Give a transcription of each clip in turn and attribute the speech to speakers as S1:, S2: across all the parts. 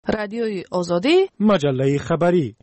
S1: رادیوی آزادی،
S2: مجله خبری.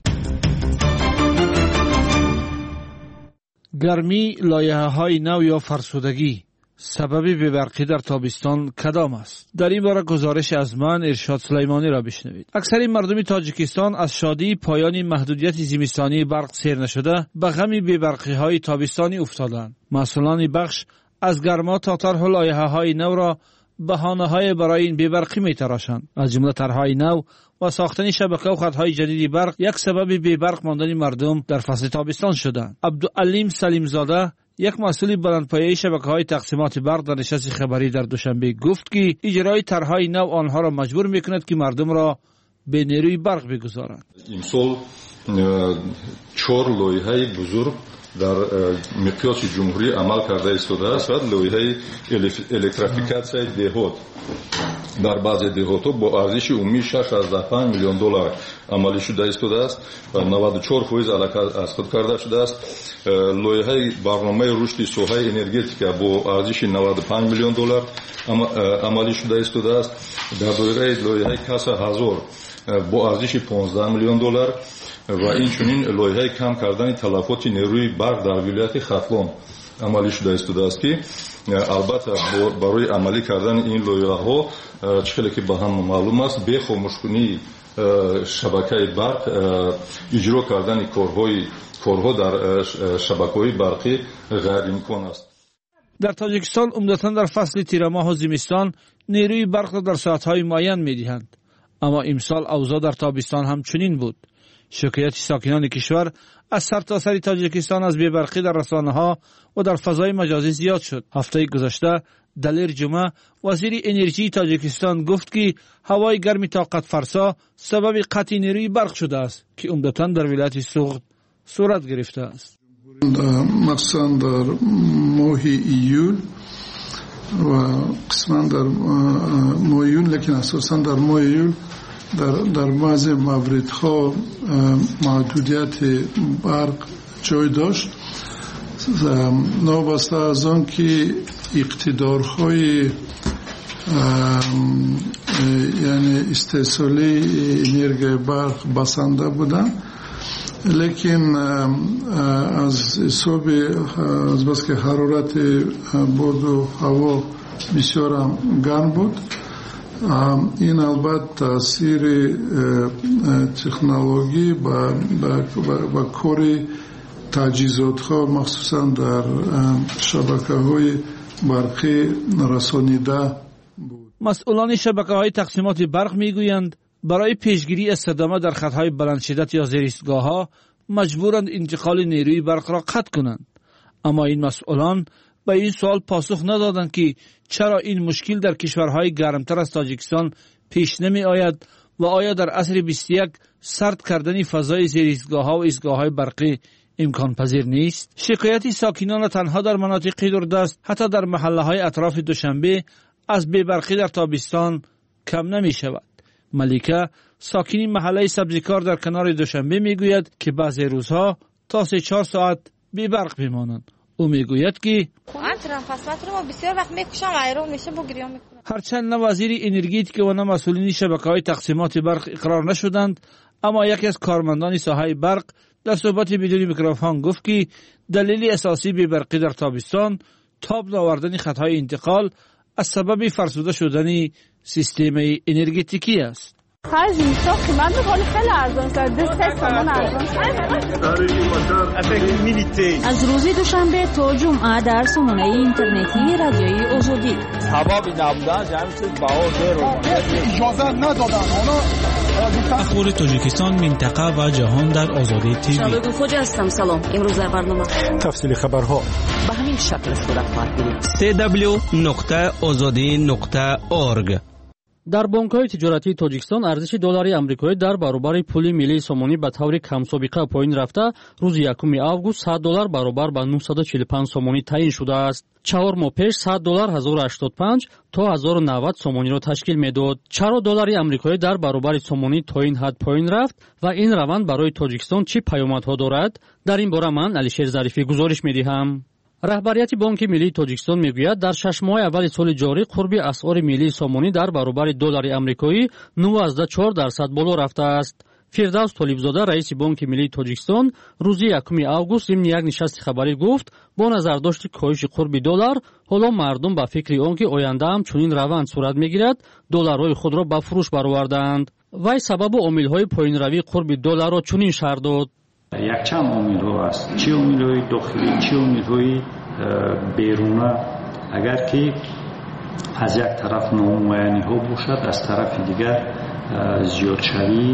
S2: گرمی، لایحه‌های نو یا فرسودگی سبب بی‌برقی در تابستان کدام است؟ در این باره گزارش از من ارشاد سلیمانی را بشنوید. اکثر مردم تاجیکستان از شادی پایان محدودیت زمستانی برق سیر نشده به غم بی‌برقی‌های تابستانی افتادند. مسئولان بخش از گرما تا طرح لایحه‌های نو را بهانه‌های برای این بی‌برقی می‌تراشند. از جمله طرح‌های نو و ساختن شبکه و خط‌های جدید برق یک سبب بی‌برق ماندن مردم در فصل تابستان شدند. عبدالعلیم سلیمزاده، یک مسئول بلندپایه شبکه‌های تقسیمات برق در نشست خبری در دوشنبه گفت که اجرای طرح‌های نو آنها را مجبور می‌کند که مردم را به نیروی برق بگذارند.
S3: امسال 4 لایحه بزرگ در مقیاس جمهوری عمل کرده ایستاده است. لایحه الکتریفیکاسیای دهات در بعضی دهات‌ها با ارزش عمومی 6.5 میلیون دلار عملی شده ایستاده است و 94% علاقه از خود کرده شده است. لایحه برنامه رشد ساحه انرژتیکا با ارزش 95 میلیون دلار عملی شده ایستاده است. در دایره لایحه کسا هزار با ارزش 15 میلیون دلار و اینچنین لایحه کم کردن تلفات نیروی برق در ولایت ختلان عملی شده ایستاده است که البته برای عملی کردن این لایحه‌ها چقدر که به هم معلوم است به خاموشکنی شبکه برق اجرا کردن کارها در شبکه‌های برقی غیر امکان است.
S2: در تاجیکستان عمدتاً در فصل تیر ماه و زمستان نیروی برق را در ساعت‌های معین می‌دهند، اما امسال اوضاع در تابستان هم چنین بود. شکایت ساکنان کشور از سرتاسر تاجیکستان از بی‌برقی در رسانه‌ها و در فضای مجازی زیاد شد. هفته گذشته دلیر جمعه وزیر انرژی تاجیکستان گفت که هوای گرم طاقت فرسا سبب قطع نیروی برق شده است که عمدتاً در ولایت سوغد صورت گرفته است.
S4: مخصوصاً در ماه ایول و قسماً در ماه یون، لیکن اساساً در ماه ایول در بعض موردها محدودیت برق جای داشت. نابسته از آن که اقتدارهای یعنی استحصالی انرژی برق بسنده بودند، لیکن از حساب از بس که حرارت باد و هوا بسیار گرم بود، این البته تاثیر تکنولوژی و کار تجهیزات ها مخصوصا در شبکه های برقی رسانیده بود.
S2: مسئولان شبکه های تقسیمات برق میگویند برای پیشگیری از صدمه در خطهای بلند شدت یا زیر ایستگاه ها مجبورند انتقال نیروی برق را قطع کنند. اما این مسئولان به این سوال پاسخ ندادند که چرا این مشکل در کشورهای گرمتر از تاجیکستان پیش نمی آید و آیا در عصر 21 سرد کردن فضای زیر ایستگاه‌ها و ایستگاه‌های برقی امکان پذیر نیست؟ شکایت ساکنان تنها در مناطق دوردست حتی در محله‌های اطراف دوشنبه از بی‌برقی در تابستان کم نمی شود. ملیکه ساکنی محله سبزیکار در کنار دوشنبه میگوید که بعضی روزها تا 3-4 ساعت بی‌برق میمانند. او میگوید که
S5: بسیار وقت میکشم ایران میشه با گریه میکنم.
S2: هرچند نه وزیر انرژی و نه مسئولین شبکه‌های تقسیمات برق اقرار نشدند، اما یکی از کارمندان ساحه برق در صحبت بدون میکروفون گفت که دلیل اساسی بی‌برقی در تابستان تاب آوردن خطهای انتقال از سبب فرسوده شدن سیستم انرژتیکی است.
S6: خرج میشه قیمت خیلی ارزان شد. 2 تومان ارزان شد.
S7: از روز دوشنبه تا جمعه در سامانه اینترنتی رادیوی آزادی
S8: سبب نبودن جمع شد بها
S9: اجازه ندادن.
S10: اخبار تاجیکستان، منطقه و جهان در آزادی تیوی.
S11: شبکه خوجا هستم. سلام. امروز در برنامه
S9: تفصیل خبرها
S11: به همین شکل صورت خواهد گرفت.
S10: www.azadi.org.
S12: در بانک‌های تجارتی تاجیکستان ارزش دلاری آمریکایی در برابر پول ملی سومانی به طور کم سابقه پایین رفته، روز 1 آگوست $100 برابر به 945 سومانی تعیین شده است. 4 ماه پیش $100 1085 تا 1090 سومانی را تشکیل می‌داد. چرا دلار آمریکایی در برابر سومانی تا این حد پایین رفت و این روند برای تاجیکستان چه پیامدها دارد؟ در این باره من علیشیر ظریفی گزارش می‌دهم. раҳбарияти бонки миллии тоҷикистон мегӯяд дар 6 моҳи аввали соли ҷорӣ қурби асъори миллии сомонӣ дар баробари доллари амрикоӣ 9.4% боло рафтааст. фирдавс толибзода раиси бонки миллии тоҷикистон рӯзи 1 август зимни як нишасти хабарӣ гуфт бо назардошти коҳиши қурби доллар ҳоло мардум ба фикри он ки ояндаам чунин раванд сурат мегирад долларҳои худро ба фурӯш баровардаанд. вай сабабу омилҳои поинравии қурби долларро чунин шарҳ дод.
S1: якчанд омилҳо аст, чӣ омилҳои дохилӣ, чӣ омилҳои беруна. агар ки аз як тараф номуайяниҳо бошад, аз тарафи дигар зиёдшавии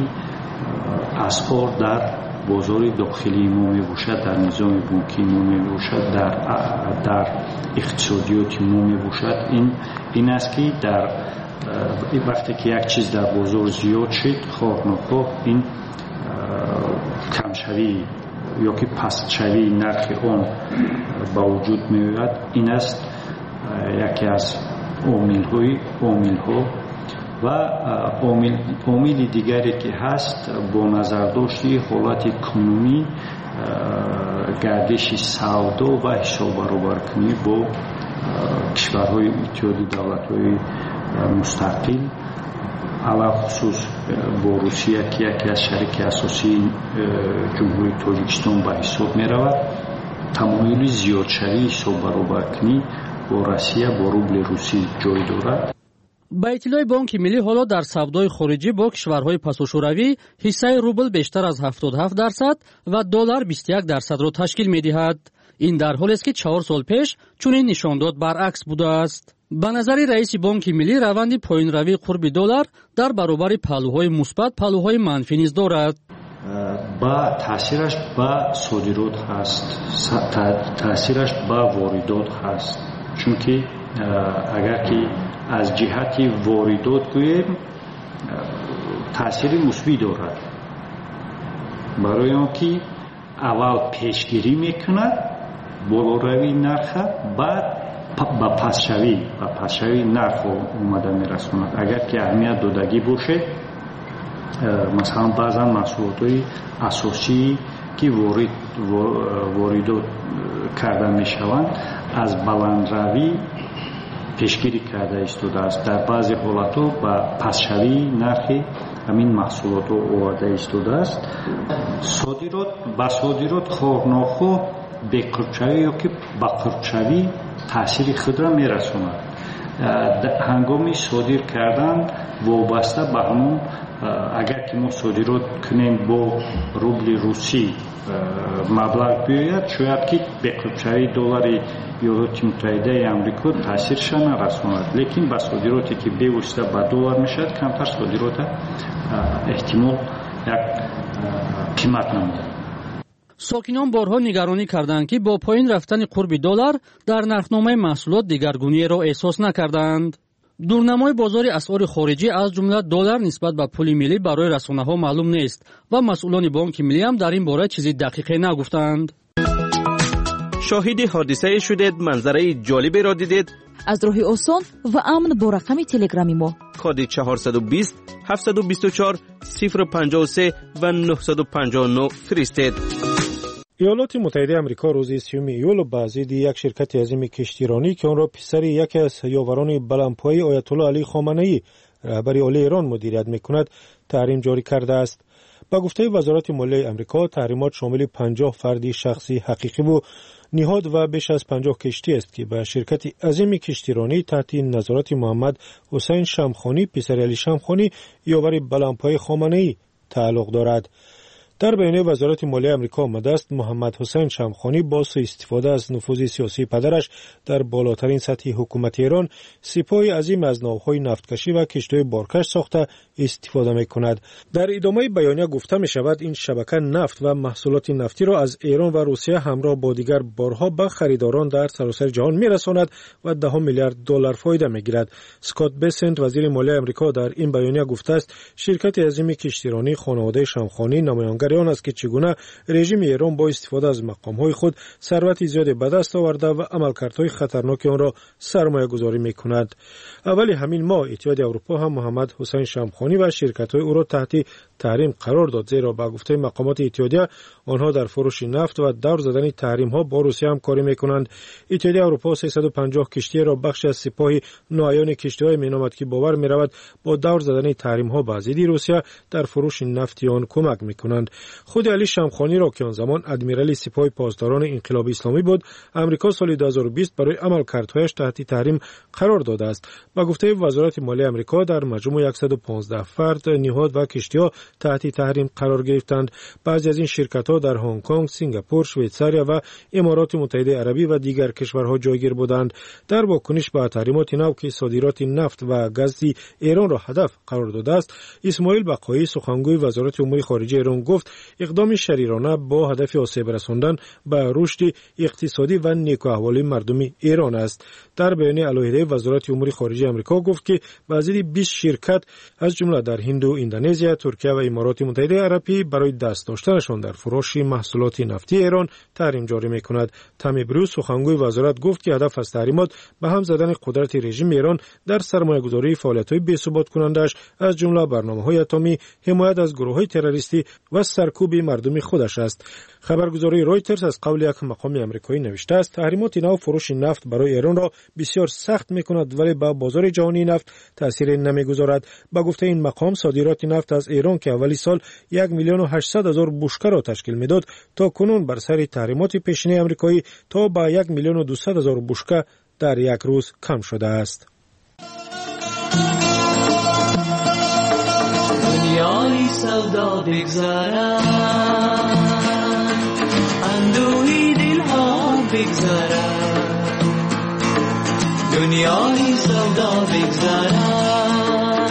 S1: асъор дар бозори дохилии мо мебошад, дар низоми бонкии мо мебошад, дар иқтисодиёти мо мебошад. ин аст ки дар вақте ки як чиз дар бозор зиёд шид, хоҳ нохоҳ ин камшавӣ ё ки пастшавии нархи он ба вуҷуд меояд. ин аст яке аз омилҳо ва омили дигаре ки ҳаст бо назардошти ҳолати кунунӣ гардиши савдо ва ҳисоббаробаркунӣ бо кишварҳои иттиҳоди давлатҳои мустақил, алахусус бо русия ки яке аз шарики асосии ҷумҳурии тоҷикистон ба ҳисоб меравад, тамоили зиёдшавии ҳисоббаробаркунӣ бо Россия бо рубли русӣ ҷой дорад.
S12: ба иттилои бонки миллӣ ҳоло дар савдои хориҷӣ бо кишварҳои пасушӯравӣ ҳиссаи рубл бештар аз 77% ва доллар 21%-ро ташкил медиҳад. ин дар ҳолест ки 4 сол пеш чунин нишондод баръакс будааст. ба назари раиси бонки миллӣ раванди поинравии қурби доллар дар баробари паҳлӯҳои мусбат паҳлӯҳои манфӣ низ дорад.
S1: ба таъсираш ба содирот ҳаст, таъсираш ба воридот ҳаст. чунки агар ки аз ҷиҳати воридот гӯем, таъсири мусбӣ дорад, барои он ки аввал пешгирӣ мекунад болоравии нарха, баъд ба пастшавии нарх омада мерасонад. агар ки аҳамият додагӣ бошед, масалан баъзан маҳсулотҳои асосии ки воридот карда мешаванд аз баландравӣ пешгирӣ карда истодааст. дар баъзе ҳолатҳо ба пастшавии нархи ҳамин маҳсулотҳо оварда истодааст. ба содирот хоҳ нохоҳ беқурбшавӣ ё ки ба қурбшавӣ таъсири худро мерасонад. ҳангоми содир кардан вобаста ба ҳамон, агар ки мо содирот кунем бо рубли русӣ маблағ биёяд, шояд ки беқурбшавии доллари Иёлоти Муттаҳидаи Амрико таъсирша нарасонад. лекин ба содироте ки бевосита ба доллар мешавад, камтар содирота эҳтимол як қимат намудад.
S12: сокинон борҳо нигаронӣ карданд ки бо поин рафтани қурби доллар дар нархномаи маҳсулот дигаргуниеро эҳсос накарданд. дурнамои бозори асъори хориҷӣ аз ҷумла доллар нисбат ба пули миллӣ барои расонаҳо маълум нест ва масъулони бонки миллӣ ҳам дар ин бора чизи дақиқе нагуфтанд.
S13: шоҳиди ҳодисае шудед, манзараи ҷолиберо дидед?
S14: аз роҳи осон ва амн бо рақами телеграми мо
S13: коди 420 724 053 ва 959 фиристед.
S9: ایالات متحده آمریکا روز 30 ایول با ضد یک شرکت عظیم کشتیرانی که آن را پسر یکی از یاوران بلندپایه آیت الله علی خامنه‌ای رهبر عالی ایران مدیریت می‌کند تحریم جاری کرده است. با گفته وزارت مالیه آمریکا تحریمات شامل 50 فرد شخصی حقیقی و نهاد و بیش از 50 کشتی است که به شرکت عظیم کشتیرانی تحت نظارت محمد حسین شمخانی پسر علی شمخانی یاور بلندپایه خامنه‌ای تعلق دارد. در بیانیه وزارت مالیه آمریکا آمده است محمد حسین شمخانی با سوء استفاده از نفوذ سیاسی پدرش در بالاترین سطح حکومت ایران سپاهی عظیم از ناوهای نفتکشی و کشتی‌های بارکش ساخته استفاده می‌کند. در ادامه بیانیه گفته می‌شود این شبکه نفت و محصولات نفتی را از ایران و روسیه همراه با دیگر بارها به خریداران در سراسر جهان می‌رساند و $10 میلیارد فایده می‌گیرد. اسکات بسنت وزیر مالیه آمریکا در این بیانیه گفته است شرکت عظیم کشتیرانی خانواده شمخانی نمایانگر درباره آن است که چگونه رژیم ایران با استفاده از مقام‌های خود ثروت زیادی به دست آورده و عملکردهای خطرناک آن را سرمایه‌گذاری می‌کند. اولی همین ماه اتحاد اروپا هم محمد حسین شمخانی و شرکت‌های او را تحت تحریم قرار داد، زیرا به گفته مقامات اتحادیه آنها در فروش نفت و دور زدن تحریم‌ها با روسیه همکاری می‌کنند. اتحاد اروپا 350 کشتی را بخش از سپاه نوعیان کشتی‌های مینامد که باور می‌رود با دور زدن تحریم‌ها به ضد روسیه در فروش نفت آن کمک می‌کنند. خود علی شمخانی را که آن زمان ادمیرال سپاه پاسداران انقلاب اسلامی بود، آمریکا سال 2020 برای عملکردهایش تحت تحریم قرار داده است. با گفته وزارت مالی آمریکا در مجموع 115 فرد، نهاد و کشتی‌ها تحت تحریم قرار گرفتند. بعضی از این شرکت‌ها در هنگ کنگ، سنگاپور، شویتزاریا و امارات متحده عربی و دیگر کشورها جایگیر بودند. در واکنش به تحریمات نو که صادرات نفت و گاز ایران را هدف قرار داده است، اسماعیل بقایی سخنگوی وزارت امور خارجه ایران گفت اقدام شریرانه با هدف آسیب رساندن به رشد اقتصادی و نیکوحوالی مردم ایران است. در بیان علیحده وزارت امور خارجه آمریکا گفت که بعضی 20 شرکت از جمله در هند و اندونزیا، ترکیه و امارات متحده عربی برای دست داشتنشان در فروش محصولات نفتی ایران تحریم جاری می‌کند. تامی بروس سخنگوی وزارت گفت که هدف از تحریمات به هم زدن قدرت رژیم ایران در سرمایه‌گذاری فعالیت‌های بی‌ثبات کنندش از جمله برنامه‌های اتمی، حمایت از گروه‌های تروریستی و سرکوب مردم خودش است. خبرگزاری رویترز از قول یک مقام آمریکایی نوشته است تحریمات نو فروش نفت برای ایران را بسیار سخت می‌کند ولی به بازار جهانی نفت تأثیر نمی‌گذارد. با گفته این مقام صادرات نفت از ایران که اولی سال 1,800,000 بشکه را تشکیل می‌داد تا کنون بر سر تحریمات پیشینی آمریکایی تا به 1,200,000 بشکه در یک روز کم شده است.
S15: دنیای سودا بگذرد، اندوهی دلها بگذرد، دنیای سودا بگذرد،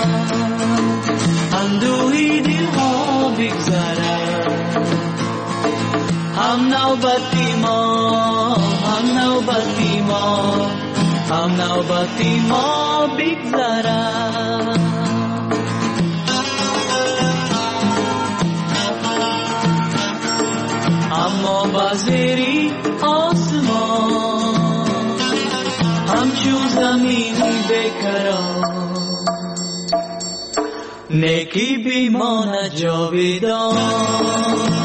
S15: اندوهی دلها بگذرد، هم نوبتی ما، هم نوبتی ما، هم نوبتی ما بگذرد. اما بازری آسمان همچون زمینی بکران، نیکی بیماند جاویدان.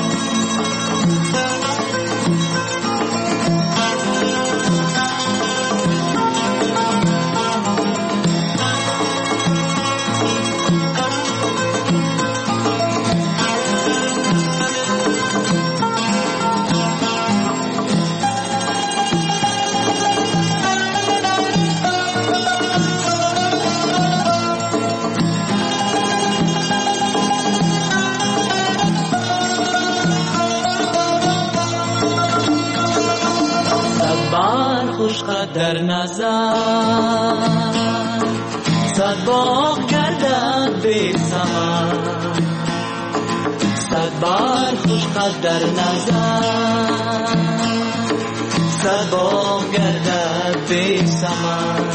S15: در نظر صد باغ گردد بی ثمر، صد بار خوش قد در نظر صد باغ گردد بی ثمر،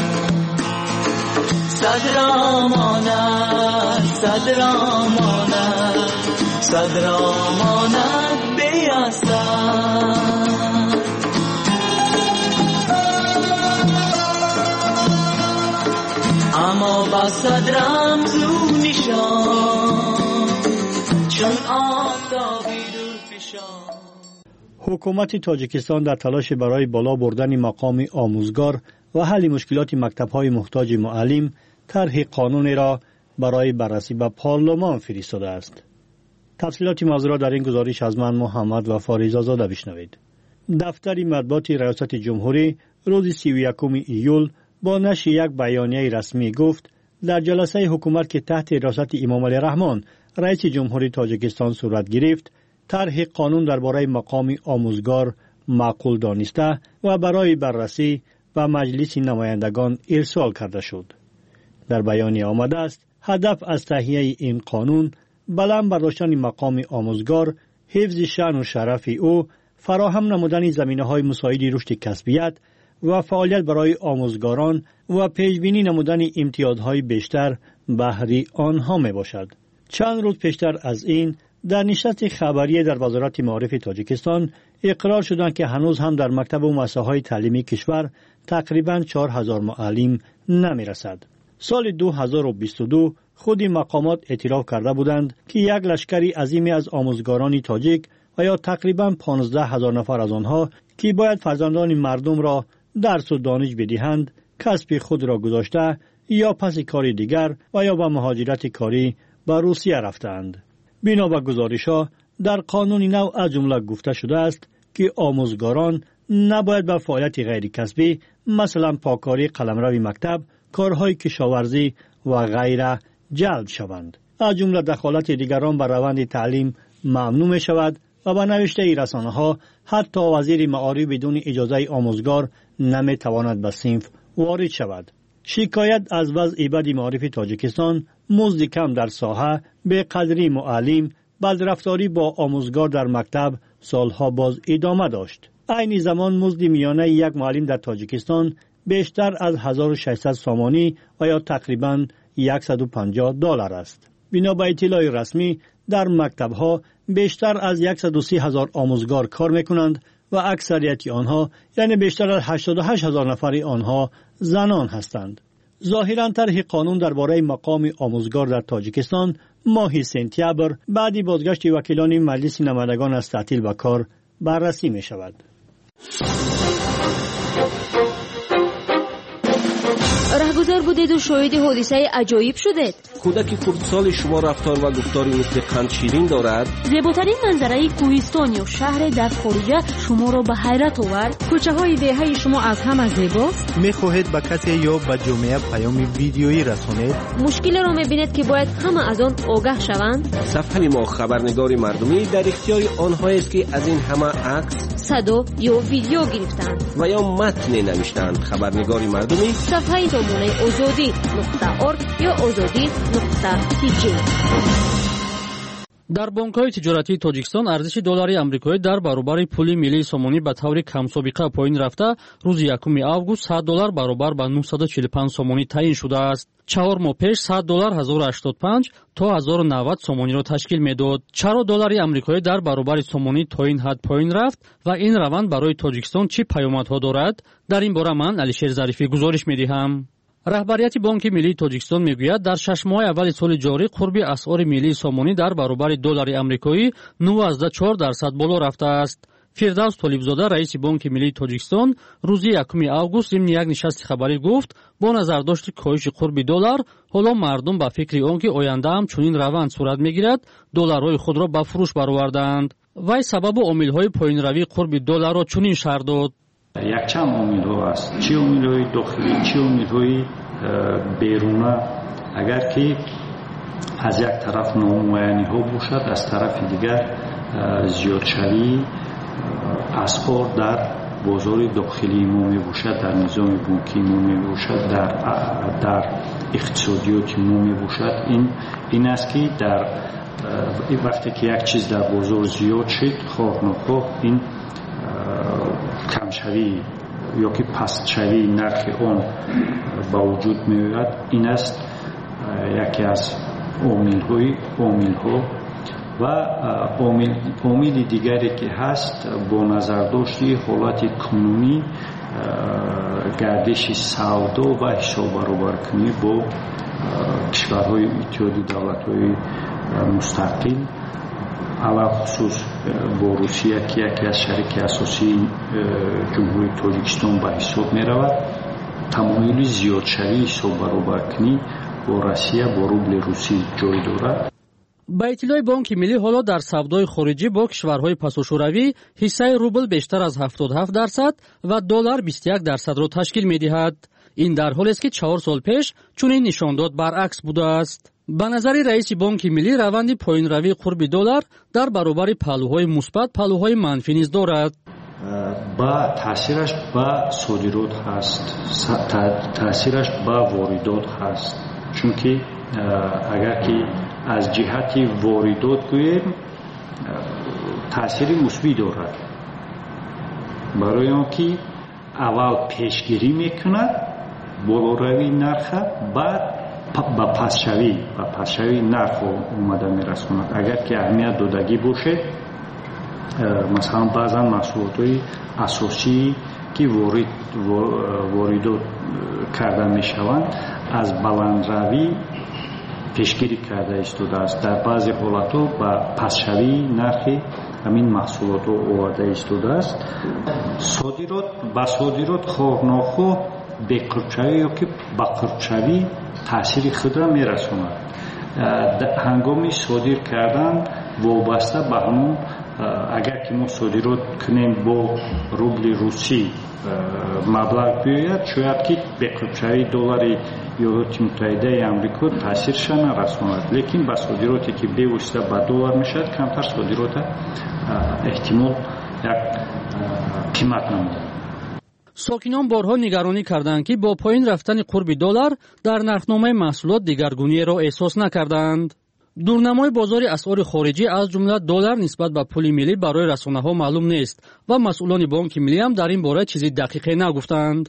S15: صد را ماند، صد را ماند، صد را ماند بی اثر. اما با صدرم زو نشان چون آفتابی دور فشان.
S12: حکومت تاجیکستان در تلاش برای بالا بردن مقام آموزگار و حل مشکلات مکتب‌های محتاج معلم طرح قانونی را برای بررسی به پارلمان فرستاده است. تفصیلات موضوع را در این گزارش از من محمد وفا رضازاده بشنوید. دفتر مطبوعات ریاست جمهوری روز 31 ایول با نشر یک بیانیه رسمی گفت در جلسه حکومت که تحت ریاست امام علی رحمان رئیس جمهوری تاجیکستان صورت گرفت، طرح قانون درباره مقام آموزگار معقول دانسته و برای بررسی و مجلس نمایندگان ارسال کرده شد. در بیانیه آمده است هدف از تهیه این قانون بلند برداشتن مقام آموزگار، حفظ شأن و شرف او، فراهم نمودن زمینه‌های مساعد رشد کسبیت و فعالیت برای آموزگاران و پیشبینی نمودن امتیازهای بیشتر بهره آنها می باشد. چند روز پیشتر از این
S16: در نشست خبری در وزارت معارف تاجیکستان اقرار شدند که هنوز هم در مکتب و مؤسسه‌های تعلیمی کشور تقریباً 4000 معلم نمی‌رسد. سال 2022 خود مقامات اعتراف کرده بودند که یک لشکری عظیمی از آموزگاران تاجیک و یا تقریباً 15000 نفر از آنها که باید فرزندان مردم را درس و دانش بدهند، کسب خود را گذاشته یا پس کار دیگر و یا به مهاجرت کاری به روسیه رفتند. بنا به گزارش‌ها در قانون نو از جمله گفته شده است که آموزگاران نباید به فعالیت غیر کسبی مثلا پاکاری قلمرو مکتب، کارهای کشاورزی و غیره جلب شوند. از جمله دخالت دیگران بر روند تعلیم ممنوع می شود و به نوشته رسانه‌ها حتی وزیر معارف بدون اجازه آموزگار نمی تواند به صنف وارد شود. شکایت از وضع بد معارف تاجیکستان، مزد کم در ساحه، بی‌قدری معلم، بدرفتاری با آموزگار در مکتب سالها باز ادامه داشت. عین زمان مزد میانه یک معلم در تاجیکستان بیشتر از 1600 سامانی و یا تقریباً $150 است. بنا به اطلاع رسمی در مکتب‌ها بیشتر از 130,000 آموزگار کار می‌کنند و اکثریت آنها یعنی بیشتر از 88,000 نفر آنها زنان هستند. ظاهراً طرح قانون درباره مقام آموزگار در تاجیکستان ماه سپتامبر بعد بازگشت وکیلان مجلس نمایندگان از تعطیل به کار بررسی می شود.
S17: رهگذر بودید و شاهد حادثه عجایب شدید.
S13: کودک خردسال شما رفتار و گفتاری مثل قند شیرین دارد.
S17: زیباترین منظره کوهستان یا شهر در خارجه شما را به حیرت آورد.
S18: کوچه های دهه شما از همه زیباست.
S19: میخواهید به کسی یا به جامعه پیام ویدیویی رسانید.
S17: مشکل را میبینید که باید همه از آن آگاه شوند.
S13: صفحه ما خبرنگار مردمی در اختیار آنهایی است که از این همه عکس،
S17: صدا یا ویدیو گرفتند
S13: و یا متن نوشتند. خبرنگار مردمی
S17: صفحه دامونه azadi.org یا azadi.tj.
S12: در بانک‌های تجارتی تاجیکستان ارزش دلاری آمریکایی در برابر پول ملی سامانی به طور کم‌سابقه پایین رفته روز 1 آگوست $100 برابر به 945 سامانی تعیین شده است. 4 ماه پیش $100 1085 تا 1090 سامانی را تشکیل می‌داد. چرا دلار آمریکایی در برابر سامانی تا این حد پایین رفت و این روند برای تاجیکستان چه پیامدها دارد؟ در این باره من علیشیر ظریفی گزارش می‌دهم. رهبریت بانک ملی تاجیکستان میگوید در 6 ماه اول سال جاری قرب اسعار ملی سامانی در برابر دلار آمریکایی 9.4% بالا رفته است. فردوس طالبزاده رئیس بانک ملی تاجیکستان روز 1 آگوست ضمن یک نشست خبری گفت با نظرداشت کاهش قرب دلار حالا مردم به فکر آنکه آینده هم چنین روند صورت میگیرد دلارهای خود را به فروش برآوردند. وی سبب و عامل‌های پایین‌روی قرب دلار را چنین شرح داد:
S1: یک چند عامل‌ها است، چه عامل‌های داخلی چه عامل‌های بیرونه. اگر که از یک طرف نامعینی‌ها باشد، از طرف دیگر زیادشوی اسعار در بازار داخلی ما می باشد، در نظام بانکی ما می باشد، در اقتصادیات ما می باشد. این است که در وقتی که یک چیز در بازار زیاد شد، خواه نخواه این کمشوی یا که پستشوی نرخ آن با وجود می آید. این است یکی از عامل‌ها و عامل دیگری که هست با نظر داشتی حالت کنونی گردش سودا و حساب برابر کنی با کشورهای اتحادیه دولت‌های مستقل، علاوه خصوص با روسیه که یکی از شریک اساسی جمهوری تاجیکستان به حساب می رود، تمایل زیاد شوی حساب برابر کنی با روسیه با روبل روسی جای دارد.
S12: با اطلاع بانک ملی حالا در سودای خارجی با کشورهای پساشوروی حصه روبل بیشتر از 77% و دلار 21% را تشکیل می‌دهد. این در حالی است که 4 سال پیش چنین نشانداد برعکس بوده است. به نظر رئیس بانک ملی روند پایین‌روی قرب دلار در برابر پهلوهای مثبت پهلوهای منفی نیز دارد.
S1: با تاثیرش با صادرات هست، تاثیرش با واردات هست. چون که اگر که از جهت واردات گوییم تاثیر مثبت دارد، برای آنکه اول پیشگیری میکند بالاروی نرخ، بعد ба пасшавӣ нарх омада мерасонад. Агар ки аҳамият додагӣ бошед, масалан баъзан маҳсулотҳои асосӣ ки воридот карда мешаванд аз баландравӣ пешгирӣ карда истодааст. Дар баъзе ҳолатҳо ба пасшавии нархи ҳамин маҳсулотҳо оварда истодааст. Ба содирот хоҳ-нохоҳ беқурбшавӣ ёки ба қурбшавӣ таъсири худро мерасонад. ҳангоми содир кардан вобаста ба ҳамон, агар ки мо содирот кунем бо рубли русӣ маблағ биёяд, шояд ки беқурбшавии доллари Иёлоти Муттаҳидаи Амрико таъсирша нарасонад. Лекин ба содироте ки бевосита ба доллар мешавад, камтар содирота эҳтимол як қимат намояд.
S12: сокинон борҳо нигаронӣ карданд ки бо поин рафтани қурби доллар дар нархномаи маҳсулот дигаргуниеро эҳсос накарданд. дурнамои бозори асъори хориҷӣ аз ҷумла доллар нисбат ба пули миллӣ барои расонаҳо маълум нест ва масъулони бонки миллиам дар ин бора чизи дақиқе нагуфтанд.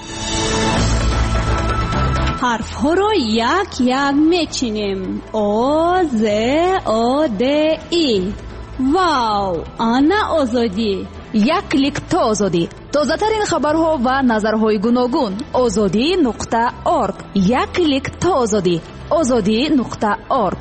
S17: ҳарфҳоро як мечинем. О, З, О, Д, И. Вау, ана озодӣ.
S14: як клик то озодӣ. тозатарин хабарҳо ва назарҳои гуногун. озодӣ.орг. як клик то озодӣ. озодӣ.орг.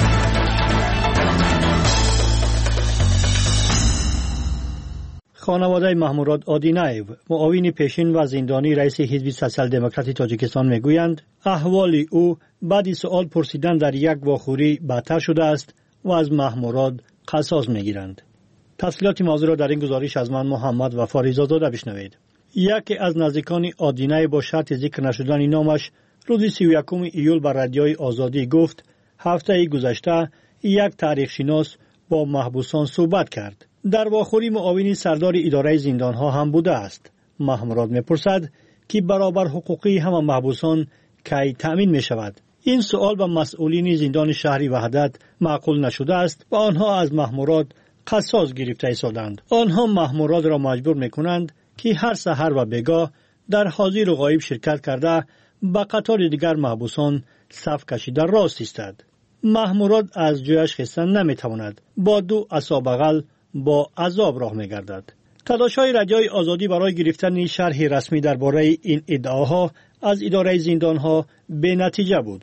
S16: خانواده محموراد آدینایو معاون پیشین و زندانی رئیس حزب سوسیال دموکراتی تاجیکستان میگویند احوال او بعد سوال پرسیدن در یک واخوری بدتر شده است و از محموراد قصاص میگیرند. تفصیلات موضوع را در این گزارش از من محمد وفا رضازاده بشنوید. یکی از نزدیکان آدینایو با شرط ذکر نشدن نامش روز 31 ایول بر رادیوی آزادی گفت هفته گذشته یک تاریخ شناس با محبوسان صحبت کرد. در واخوری معاون سردار اداره زندانها هم بوده است. محموراد میپرسد که برابر حقوقی همه محبوسان کی تأمین می شود. این سوال به مسئولین زندان شهری وحدت معقول نشده است و آنها از محموراد قصاص گرفته ایستادند. آنها محموراد را مجبور میکنند که هر سحر و بگاه در حاضر و غایب شرکت کرده به قطار دیگر محبوسان صف کشیده راست ایستد. محموراد از جایش خیستن نمیتواند. با دو عصا بغل با عذاب راه میگردد. تلاش‌های رادیوی آزادی برای گرفتن شرح رسمی درباره این ادعاها از اداره زندانها به نتیجه بود.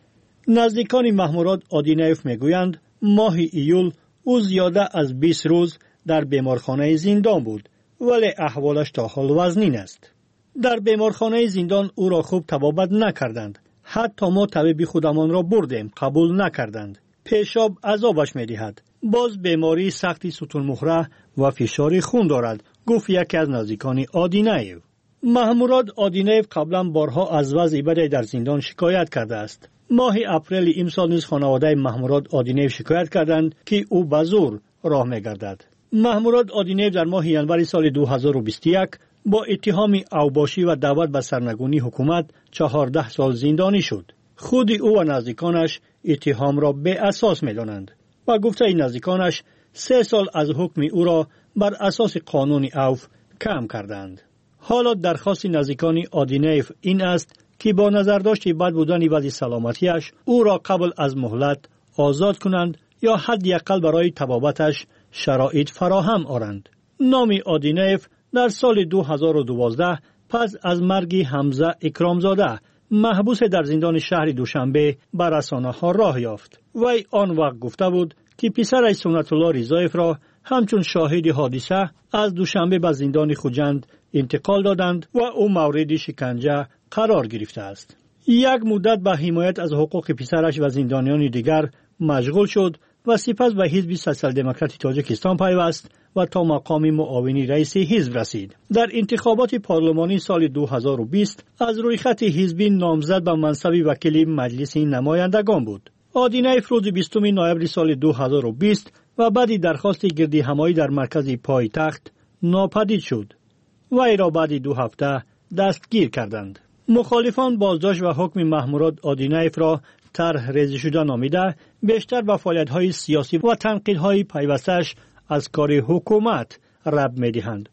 S16: نزدیکان محموراد آدینایف میگویند ماه ایول او زیاده از 20 روز در بیمارخانه زندان بود ولی احوالش تا حال وزنین است. در بیمارخانه زندان او را خوب طبابت نکردند. حتی ما طبیب خودمان را بردیم قبول نکردند. پیشاب عذابش میدهد. باز بیماری سختی ستون مهره و فشار خون دارد، گفت یکی از نزدیکان آدینایو. محموراد آدینایو قبلا بارها از وضع بدی در زندان شکایت کرده است. ماه اپریل امسال نیز خانواده محموراد آدینایو شکایت کردند که او به زور راه میگردد. محموراد آدینایو در ماه ژانویه سال 2021 با اتهام اوباشی و دعوت به سرنگونی حکومت 14 سال زندانی شد. خود او و نزدیکانش اتهام را به اساس می‌دانند و گفته نزدیکانش 3 سال از حکم او را بر اساس قانون اوف کم کردند. حالا درخواست نزدیکان آدینایف این است که با نظر داشت بد بودن وضع سلامتیش او را قبل از مهلت آزاد کنند یا حداقل برای طبابتش شرایط فراهم آورند. نام آدینایف در سال 2012 پس از مرگ حمزه اکرامزاده محبوس در زندان شهر دوشنبه بر رسانه‌ها راه یافت. وی آن وقت گفته بود که پسرش سنت الله رضایف را همچون شاهد حادثه از دوشنبه به زندان خوجند انتقال دادند و او مورد شکنجه قرار گرفته است. یک مدت به حمایت از حقوق پسرش و زندانیان دیگر مشغول شد و سپس به حزب سوسیال دموکراتی تاجیکستان پیوست و تا مقام معاونی رئیس حزب رسید. در انتخابات پارلمانی سال 2020 از روی خط حزبی نامزد به منصب وکیل مجلس نمایندگان بود. آدینایف روز 20 نوامبر سال 2020 و بعد درخواست گردی همایی در مرکز پایتخت ناپدید شد. وی را بعد 2 هفته دستگیر کردند. مخالفان بازداشت و حکم محموراد آدینایف را طرح ریزی شده نامیده بیشتر به فعالیت‌های سیاسی و تنقیدهای پیوستش از کار حکومت ربط می‌دهند.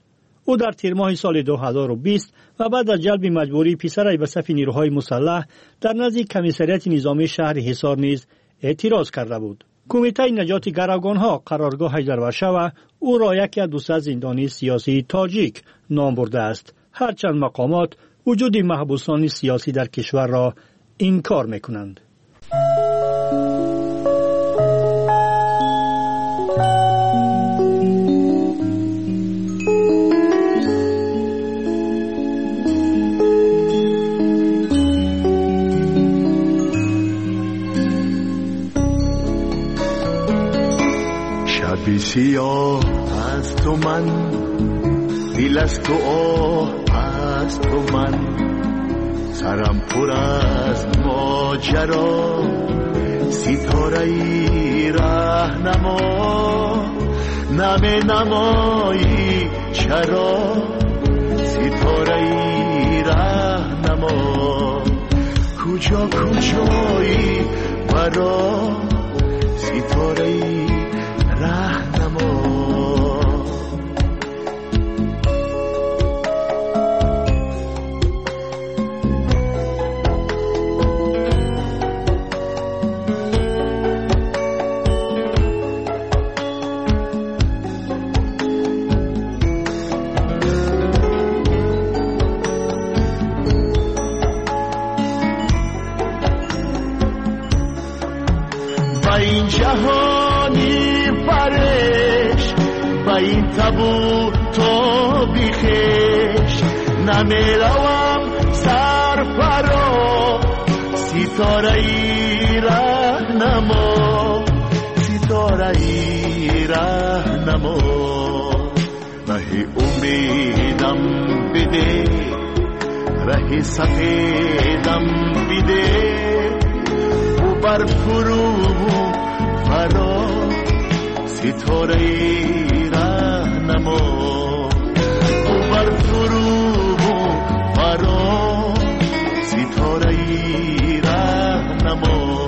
S16: او در تیر ماه سال 2020 و بعد از جلب مجبوری پسرش به صف نیروهای مسلح در نزد کمیسریت نظامی شهر حصار نیز اعتراض کرده بود. کمیته نجات گروگانها قرارگاهش در ورشو او را یکی از 200 زندانی سیاسی تاجیک نام برده است. هرچند مقامات وجود محبوسان سیاسی در کشور را انکار می‌کنند.
S20: شبی سیاه از تو من، دل از تو آه از تو من، سرم پر از ماجرا، ستاره ای راهنما، نمی نمایی چرا، ستاره ای راهنما، کجا کجایی برا، ستاره ای راهنما. این جهانی پرش با این تبو تو بیخش نمیروم سر پرا ستاره ای راهنما ستاره ای راهنما راه امیدم بده راه سفیدم بده بر فرو فرا ستاره ای راهنما بر فرو فرا ستاره ای راهنما.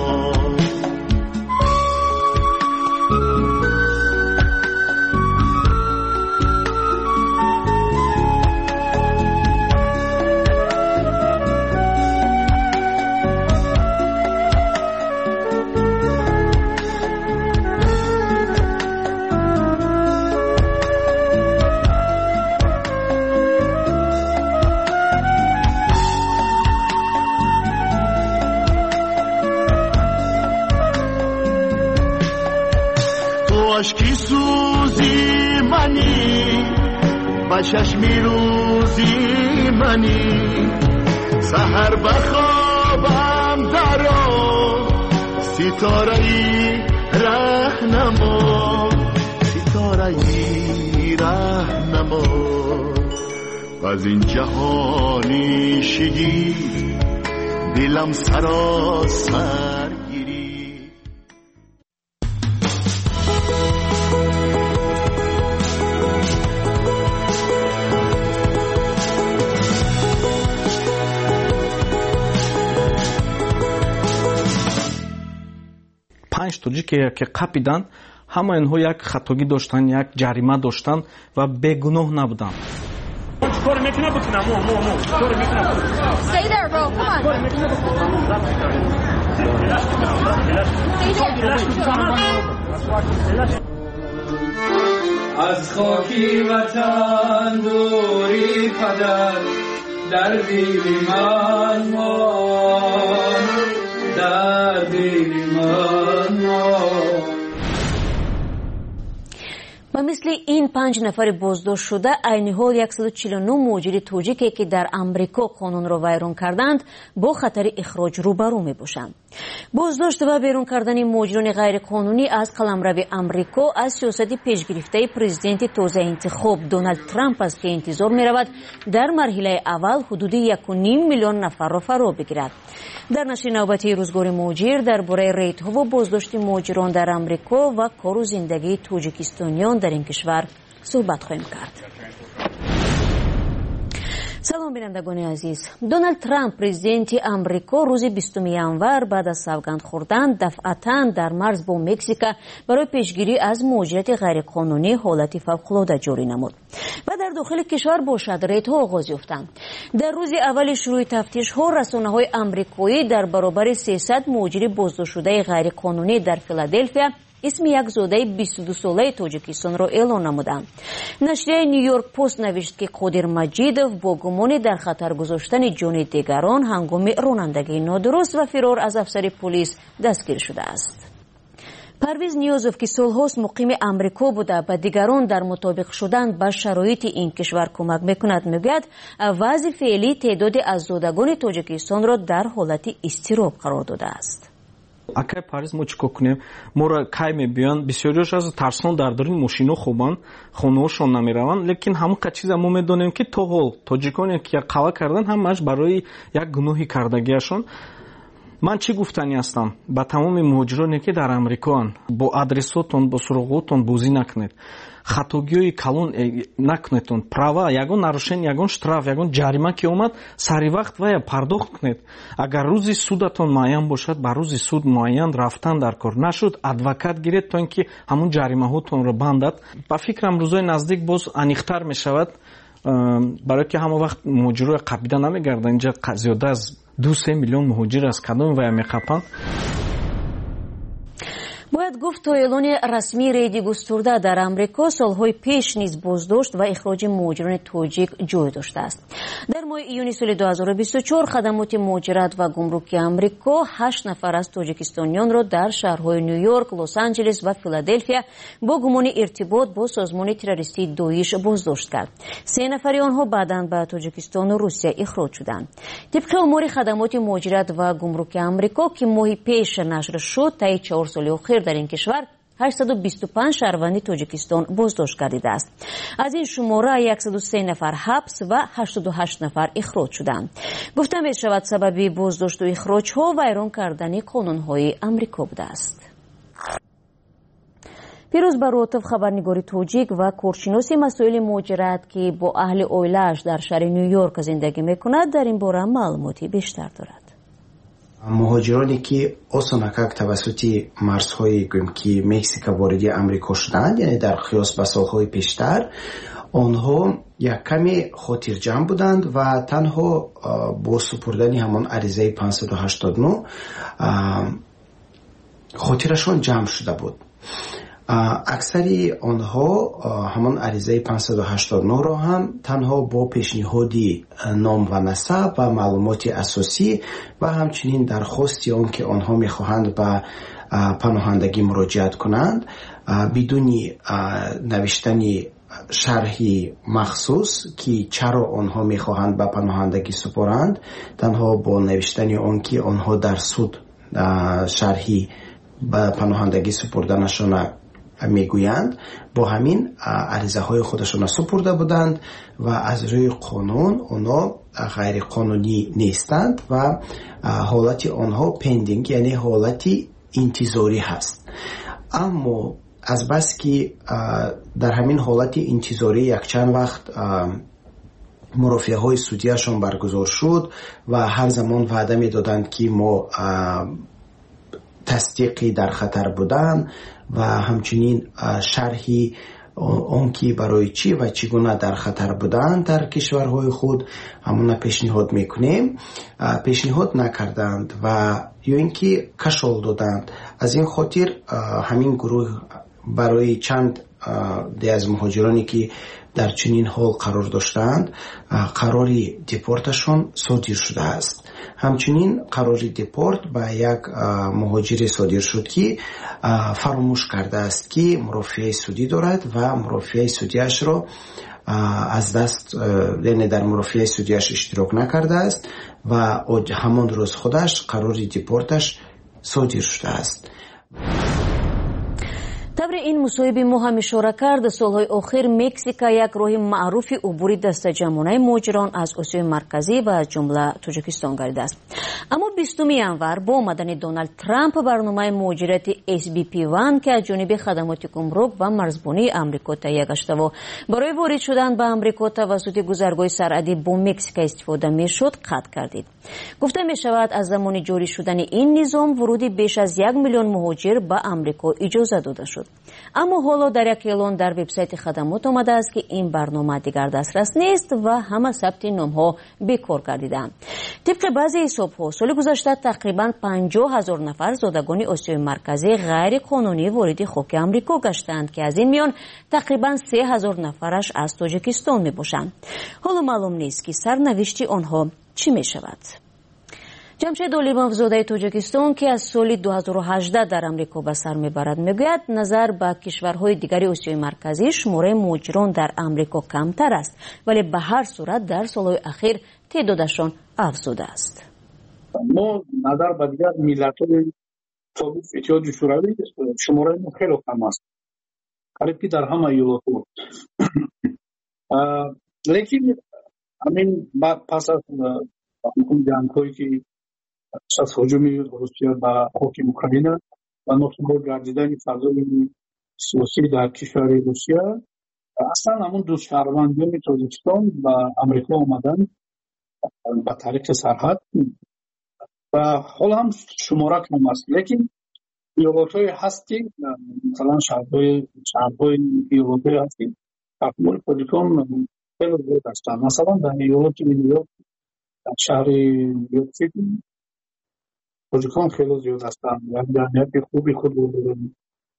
S20: عشقی سوزی منی با چشمی روزی منی سحر بخوابم درا ستاره ای راهنما ستاره ای راهنما از این جهانی شگی دلم سراسر
S21: 5 тоҷике ки қапиданд ҳама инҳо як хатогӣ доштанд, як ҷарима доштанд ва бегуноҳ набуданд.
S15: از خاکی وطن دوری پدر در دل من ماند در دل من ماند.
S11: و مثل این 5 نفر بازداشت شده عین حال 149 مهاجر توجیکی که در امریکا قانون را ویران کردند با خطر اخراج روبرو می باشند. بازداشت و بیرون کردن مهاجران غیر قانونی از قلمرو امریکا از سیاست پیشگرفته پرزیدنت تازه انتخاب دونالد ترامپ است که انتظار می رود در مرحله اول حدود 1.5 میلیون نفر را فرا بگیرد. در نشر نوبتی روزگار مهاجر درباره ریت‌ها و بازداشت مهاجران در امریکا و کار و زندگی توجیکستانیان در این کشور صحبت خواهیم کرد. салом бинандагони азиз. Дональд Трамп президенти амрико рӯзи 20 январ баъд аз савганд хӯрдан дафъатан дар марз бо Мексика барои пешгирӣ аз муҳоҷирати ғайриқонунӣ ҳолати фавқулода ҷорӣ намуд ва дар дохили кишвар бошад рейдҳо оғоз ёфтанд. дар рӯзи аввали шурӯъи тафтишҳо расонаҳои амрикоӣ дар баробари 300 муҳоҷири боздоштшудаи ғайриқонунӣ дар Филаделфия исми як зодаи 22-солаи Тоҷикистонро эълон намуданд. Нашрияи Нью-Йорк Пост навишт, ки Қодир Маҷидов бо гумони дар хатар гузоштани ҷони дигарон ҳангоми ронандагии нодуруст ва фирор аз афсари полис дастгир шудааст. Парвиз Ниёзов, ки солҳост муқими амрико буда ба дигарон дар мутобиқ шудан ба шароити ин кишвар кӯмак мекунад, мегӯяд вазъи феълӣ теъдоди аззодагони Тоҷикистонро дар ҳолати изтироб қарор додааст.
S21: акай париз мо чӣ кор кунем? моро кай мебиёнд, бисёриёш аз тарсон дар дори мошино хобанд, хонаҳошон намераванд, лекин ҳамон чиза мо медонем ки то ҳол тоҷиконе ки қава кардан ҳамааш барои як гуноҳи кардагиашон. ман чӣ гуфтанӣ ҳастам ба тамоми муҳоҷироне ки дар амрикоанд, бо адресотон, бо суроғотон бозӣ накунед, хатогиҳои калон накунедтон, права ягон нарушен, ягон штраф, ягон ҷарима ки омад сари вақт вая пардохт кунед. агар рӯзи судатон муайян бошад, ба рӯзи суд муайян рафтан дар кор, нашуд адвокат гиред то ин ки ҳамун ҷаримаҳотонро бандад. ба фикрам рӯзои наздик боз аниқтар мешавад, барое ки ҳама вақт муҳоҷирои қабида намегарданд. инҷа зиёда аз 2-3 миллион муҳоҷир аз кадоми вая меқапанд.
S11: бояд гуфт то эълони расмии рейди густурда дар амрико солҳои пеш низ боздошт ва ихроҷи муҳоҷирони тоҷик ҷой доштааст. дар моҳи июни соли 2024 хадамоти муҳоҷират ва гумруки амрико 8 нафар аз тоҷикистонёнро дар шаҳрҳои Нью-Йорк, Лос-Анҷелес ва Филаделфия бо гумони иртибот бо созмони террористии Доиш боздошт кард. 3 нафари онҳо баъдан ба Тоҷикистону Русия ихроҷ шуданд. тибқи омори хадамоти муҳоҷират ва гумруки амрико ки моҳи пеш нашр шуд, таи 4 соли охир дар ин кишвар 825 шаҳрванди Тоҷикистон боздошт гардидааст. аз ин шумора 103 нафар ҳабс ва 88 нафар ихроҷ шуданд. гуфта мешавад сабаби боздошту ихроҷҳо вайрон кардани қонунҳои амрико будааст. пирӯз баротов, хабарнигори тоҷик ва коршиноси масоили муҳоҷират, ки бо аҳли оилааш дар шаҳри Нью-Йорк зиндагӣ мекунад, дар ин бора маълумоти бештар дорад.
S3: муҳоҷироне ки осонакак тавассути марзҳои ки Мексика вориди амрико шуданд, яъне дар қиёс ба солҳои пештар, онҳо як каме хотирҷамъ буданд ва танҳо бо супурдани ҳамон аризаи 589 хотирашон ҷамъ шуда буд. аксари онҳо ҳамон аризаи 589-ро ҳам танҳо бо пешниҳоди ном ва насаб ва маълумоти асосӣ ва ҳамчунин дархости он ки онҳо мехоҳанд ба паноҳандагӣ муроҷиат кунанд, бидуни навиштани шарҳи махсус ки чаро онҳо мехоҳанд ба паноҳандагӣ супоранд, танҳо бо навиштани он ки онҳо дар суд шарҳи ба паноҳандагӣ супурданашона мегӯянд, бо ҳамин аризаҳои худашона супурда буданд ва аз рӯи қонун онҳо ғайриқонунӣ нестанд ва ҳолати онҳо пендинг, яъне ҳолати интизорӣ ҳаст. аммо азбас ки дар ҳамин ҳолати интизорӣ якчанд вақт мурофиаҳои судияшон баргузор шуд ва ҳар замон ваъда медоданд ки мо тасдиқи дар хатар будан ва ҳамчунин шарҳи он ки барои чӣ ва чӣ гуна дар хатар буданд дар кишварҳои худ ҳамона пешниҳод мекунем, пешниҳод накарданд ва ё ин ки кашол доданд. аз ин хотир ҳамин гурӯҳ барои чанд аз муҳоҷироне ки дар чунин ҳол қарор доштаанд, қарори депорташон содир шудааст. ҳамчунин қарори депорт ба як муҳоҷире содир шуд ки фаромӯш кардааст ки мурофиаи судӣ дорад ва мурофиаи судиашро аз даст, яъне дар мурофиаи судиаш иштирок накардааст ва ҳамон рӯз худаш қарори депорташ содир шудааст.
S11: табри ин мусоҳиби мо ҳам ишора кард, солҳои охир Мексика як роҳи маъруфи убури дастаҷамонаи муҳоҷирон аз Осиёи марказӣ ва аз ҷумла Тоҷикистон гардидааст. اما 20 январ با آمدن دونالد ترامپ برنامه مهاجرت SBP1 که از جانب خدمات گمرک و مرزبانی آمریکا تهیه گشته و برای وارد شدن به آمریکا توسط گذرگاه سرحدی با مکزیک استفاده میشد قطع کردید. گفته می شود از زمان جاری شدن این نظام ورودی بیش از 1 میلیون مهاجر به آمریکا اجازه داده شد. اما حالا در یک اعلان در وبسایت خدمات آمده است که این برنامه دیگر دسترس نیست و همه ثبت نام‌ها بیکار گردیدند. طبق بعضی حساب‌ها سال گذشته تقریباً 50,000 نفر زادگان آسیای مرکزی غیر قانونی وارد خاک آمریکا گشتند که از این میان تقریباً 3,000 نفرش از تاجیکستان میباشند. حالا معلوم نیست که سرنوشت آنها چی میشود. جمشید علیموفزاده تاجیکستان که از سال 2018 در آمریکا به سر میبرد میگوید نظر به کشورهای دیگری آسیای مرکزی شماره مهاجران در آمریکا کمتر است ولی به هر صورت در سالهای اخیر تعدادشان افزوده است.
S4: ما نظر به دیگر ملت‌های سابق اتحاد شوروی شماره ما خیلی کم است. قریبی در همه ایالت‌ها. لیکن همین پس از جنگ‌هایی که از هجوم روسیه به خاک اوکراین و ناثبات گردیدن فضای سیاسی در کشور روسیه اصلا همون دو شهروندان تاجیکستان و آمریکا آمدن به طریق سرحد و حالا هم شماره کم است. لیکن ایالت‌های هستی مثلا شهرهای ایالت‌های هستی تحمل تاجیکان خیلی زیاد هستند. مثلا در ایالت نیویورک در شهر نیویورک سیتی تاجیکان خیلی زیاد هستند. جمعیت خوبی خود رو دارند.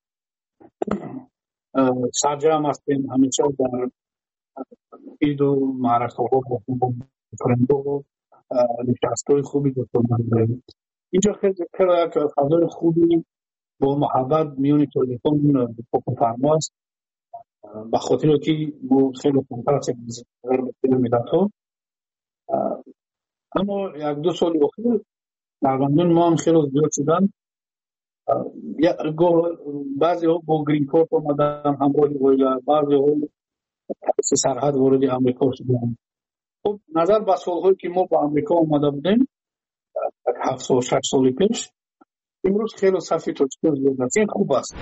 S4: سرجم هستیم همیشه در عید و معرکه‌ها با فرندو نشست‌های خوبی داریم. اینجا خیلی یک فضای خوبی با محبت میون تاجیکان حکم فرما است. به خاطر که ما خیلی کمتر هستیم در ملت‌ها. اما یک دو سال اخیر شهروندان ما هم خیلی زیاد شدن. بعضی ها با گرین کارت آمدن همراه اویلا، بعضی ها سرحد وارد آمریکا شدن. خب نظر به سالهایی که ما با آمریکا آمده بودیم 7 سال 6 سال پیش امروز خیلی صفی تاجیکان زیاد است. این خوب است.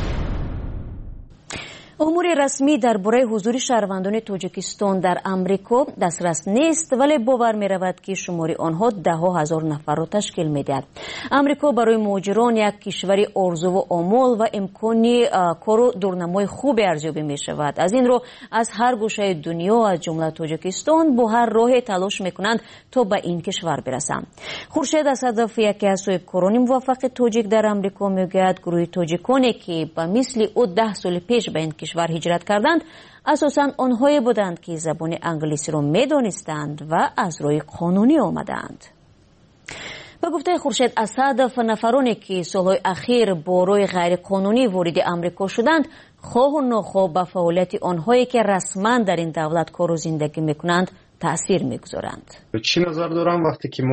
S11: امور رسمی درباره حضور شهروندان تاجیکستان در آمریکا دسترس نیست ولی باور می رود که شمار آنها 10,000 نفر را تشکیل می دهد. آمریکا برای مهاجران یک کشوری آرزو و آمال و امکانی کار و دورنمای خوب ارزیابی می شود. از این رو از هر گوشه دنیا از جمله تاجیکستان با هر راه تلاش می کنند تا به این کشور برسند. خورشید اسدов یکی از صاحبکاران موفق تاجیک در آمریکا می گوید گروه تاجیکانی که به مثل او 10 سال پیش به این کشور هجرت کردند اساساً آنهایی بودند که زبان انگلیسی را می‌دانستند و از راه قانونی آمدند. به گفته خورشید اسدов نفرانی که سالهای اخیر با راه غیر قانونی وارد آمریکا شدند خواه و ناخواه به فعالیت آنهایی که رسما در این دولت کار و زندگی می‌کنند تأثیر می‌گذارند.
S22: چی نظر دارم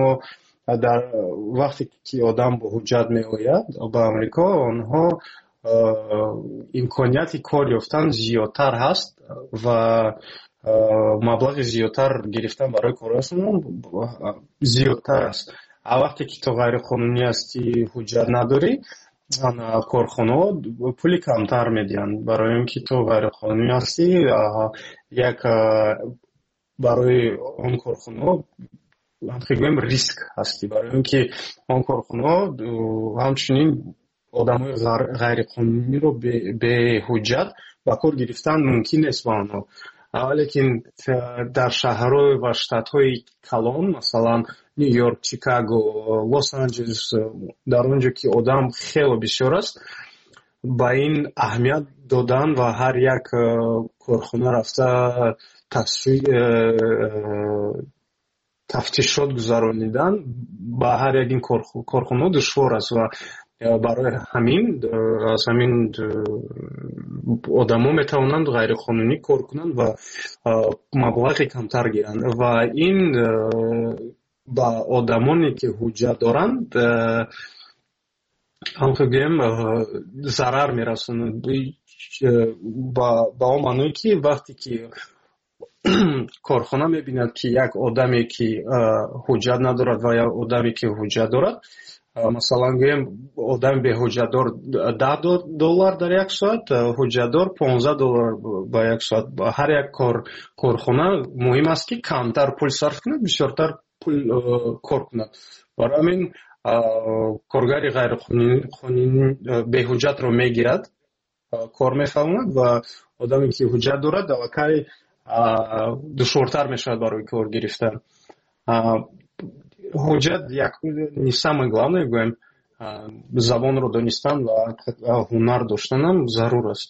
S22: وقتی که آدم با حجت می‌آید به آمریکا آنها امکانیت کار یافتن زیادتر هست و مبلغ زیادتر گرفتن برای کارشون زیادتر است. وقتی که تو غیر قانونی هستی حجت نداری کارخانه پولی کمتر میدن برای اینکه تو غیر قانونی هستی یک برای اون کارخانه خیلی ریسک هستی برای اینکه اون کارخانه همچنین آدمای غیر قانونی رو به حجت با کار گرفتن ممکن است با آنها. لیکن در شهرهای و شتات‌های کلان مثلا نیویورک، چیکاگو، لس آنجلس در اونجا که آدم خیلی بسیار است با این اهمیت دادن و هر یک کارخانه رفته تفتیشات گذراندن با هر یک این کارخانه دشوار است و برای همین آدما میتوانند غیر قانونی کار کنند و مبلغ کمتر گیرند و این با آدمانی که حجت دارند همونطور ضرر میرسونند با معنی که وقتی که корхона мебинад ки як одаме ки ҳуҷҷат надорад ва як одаме ки ҳуҷҷат дорад, масалан гӯем одами беҳуҷҷатдор $10 дар як соат, ҳуҷҷатдор $15 ба як соат. ҳар як корхона муҳим аст ки камтар пул сарф кунад, бисёртар пул кор кунад. барои ҳамин коргари ғайриқонунӣ беҳуҷҷатро мегирад, кор мефаҳмад ва одаме ки ҳуҷҷат дорад аллакай душвортар мешавад барои кор гирифтан. ҳуҷҷат не самое главное гӯем, забонро донистан ва ҳунар доштанам зарур аст.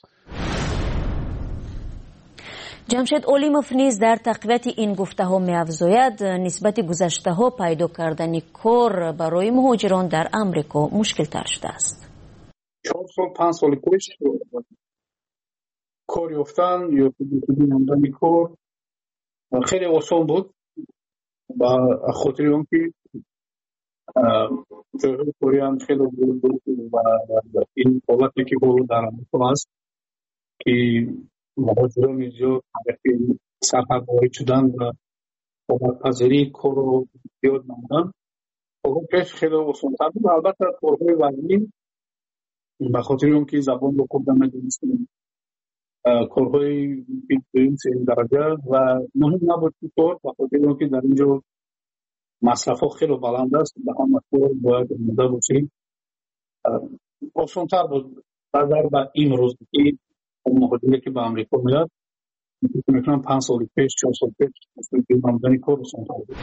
S11: ҷамшед олимов низ дар тақвияти ин гуфтаҳо меафзояд, нисбати гузаштаҳо пайдо кардани кор барои муҳоҷирон дар амрико мушкилтар шудааст.
S4: 4 сол 5 соли пеш кор ёфтан ё намудани кор хеле осон буд, ба хотири он ки ҷойҳои кориам хеле буд ва ин ҳолате ки ҳоло дар амрико аст ки муҳоҷирони зиёд сарҳарборӣ шудан ва обадпазирии корро зиёд намудан. пеш хеле осонтар буд. албатта корҳои вазнин ба хотири он ки забонро хурда надонистем, корҳои дуюм сеюм дараҷа ва муҳим набуд ки кор ба хотири он ки дар ин ҷо масрафҳо хеле баланд аст, ба ҳама кор бояд омода бошем. осонтар буд назар ба имрӯз ки муҳоҷире ки ба амрико меяд, мекунам 5 соли пеш 4 соли пеш намудани кор осонтар буд.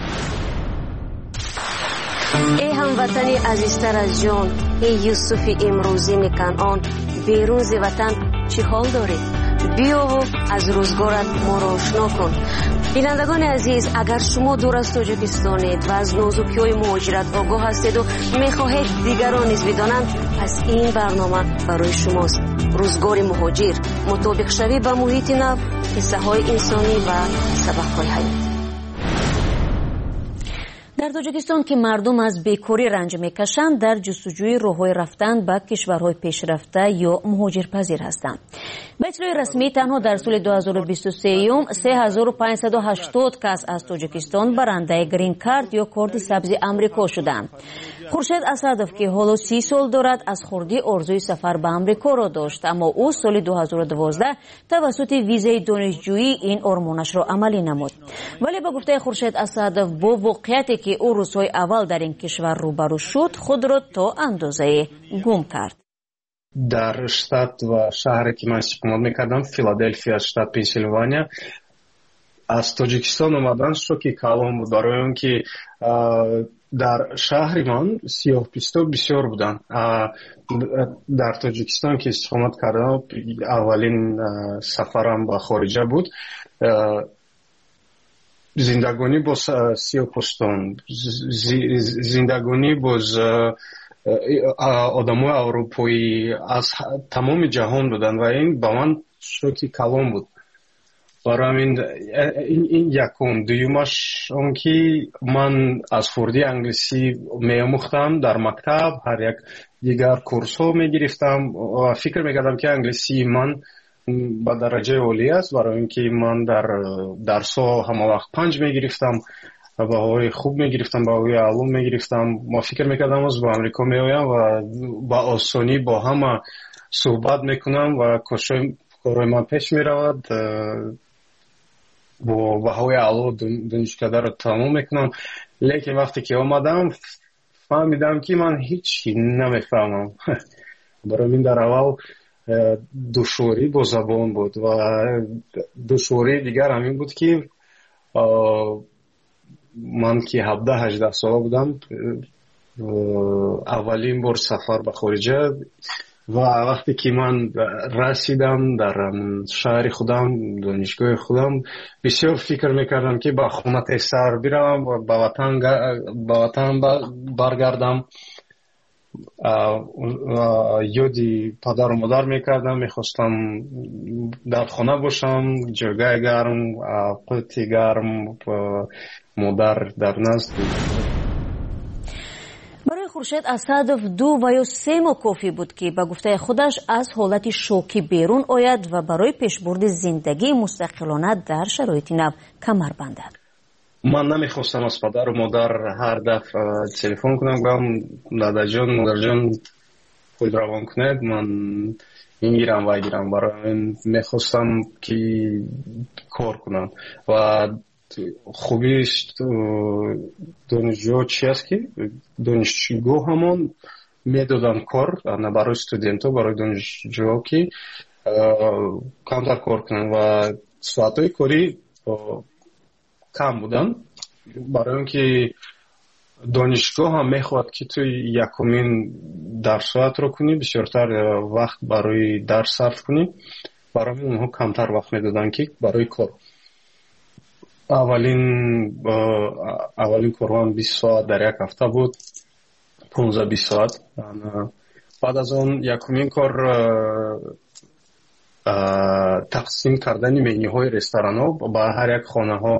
S11: ای هموطنی عزیزتر از جان، ای یوسف امروزین کنعان، بیرون ز وطن چی حال دارید؟ بیا و از روزگارت ما را آشنا کن. بینندگان عزیز، اگر شما دور از تاجیکستانید و از نازکی‌های مهاجرت آگاه هستید و می‌خواهید دیگران نیز بدانند، پس این برنامه برای شماست. روزگار مهاجر، مطابق شوی با محیط نو، قصه‌های انسانی و سبق‌های حیاتی. در تاجیکستان که مردم از بیکاری رنج میکشند، در جستجوی راه‌های رفتن به کشورهای پیشرفته یا مهاجرپذیر هستند. به اطلاع رسمی تنها در سال 2023 3580 کس از تاجیکستان برنده گرین کارت یا کارت سبز آمریکا شدند. خورشید اسدов که حالا 30 سال دارد، از خردی آرزوی سفر به آمریکا را داشت، اما او سال 2012 توسط ویزای دانشجویی این آرمانش را عملی نمود. ولی به گفته خورشید اسدов با واقعیتی که او روزهای اول در این کشور روبرو شد، خود را تا اندازه گم کرد.
S22: در штат و شهری که من استقامت میکردم، فیلادلفیا، штат پنسیلوانیا، از تاجیکستان اومدن شوکی کلام بود، برای اون که در شهر من سیاه‌پوستا بسیار بودن. در تاجیکستان که استقامت کردم، اولین سفرم به خارجه بود. زندگانی با سیاه‌پوستان، زندگانی با آدمای اروپایی از تمام جهان بودن و این با من شوکی کلام بود. برای این یکم. دویمش اون که من از خردی انگلیسی می‌آموختم در مکتب، هر یک دیگر کورس ها می‌گرفتم و فکر می‌کردم که انگلیسی من با درجه عالی است، برای اینکه من در درس‌ها همه وقت 5 می‌گرفتم، بهایی خوب می‌گرفتم، بهایی علوم می‌گرفتم. ما فکر می‌کردم از با آمریکا می‌آیم و با آسانی با همه صحبت می‌کنم و کارهای من پیش می‌رود. با بهای علا دانشکده رو تمام میکنم. لیکن وقتی که آمدم فهمیدم که من هیچی نمیفهمم. برای من در اول دشواری با زبان بود و دشواری دیگر همین بود که من که 17-18 ساله بودم، اولین بار سفر به خارجه و وقتی که من رسیدم در شهر خودم، دانشگاه خودم، بسیار فکر میکردم که با خونه سر بیرم و به وطن برگردم. یادی پدر و مادر میکردم، میخواستم در خانه باشم، جایگاه گرم، قوتی گرم، مادر در نزد.
S11: خورشید اسدов 2 و یا 3 ماه کافی بود که به گفته خودش از حالت شوکی بیرون آید و برای پیشبرد زندگی مستقلانه در شرایط نو کمر بندد.
S22: من نمیخواستم از پدر و مادر هر دفعه تلفن کنم گفتم داداجان مادرجان پول روان کنید من میگیرم و گیرم برای میخواستم که کار کنم و خوبیش دانشجو چی است که دانشجو همون میدادن کار برای استودنت ها برای دانشجو که کمتر کار کنن و ساعتهای کاری کم بودن برای اینکه دانشگاه هم میخواد که تو یکمین درس ساعت رو کنی بسیارتر وقت برای درس صرف کنی برای اونها کمتر وقت میدادن که برای کار اولین کارم 20 ساعت در یک هفته بود 15-20 ساعت بعد از اون یکمین کار تقسیم کردن منیوهای رستوران ها با هر یک خانه ها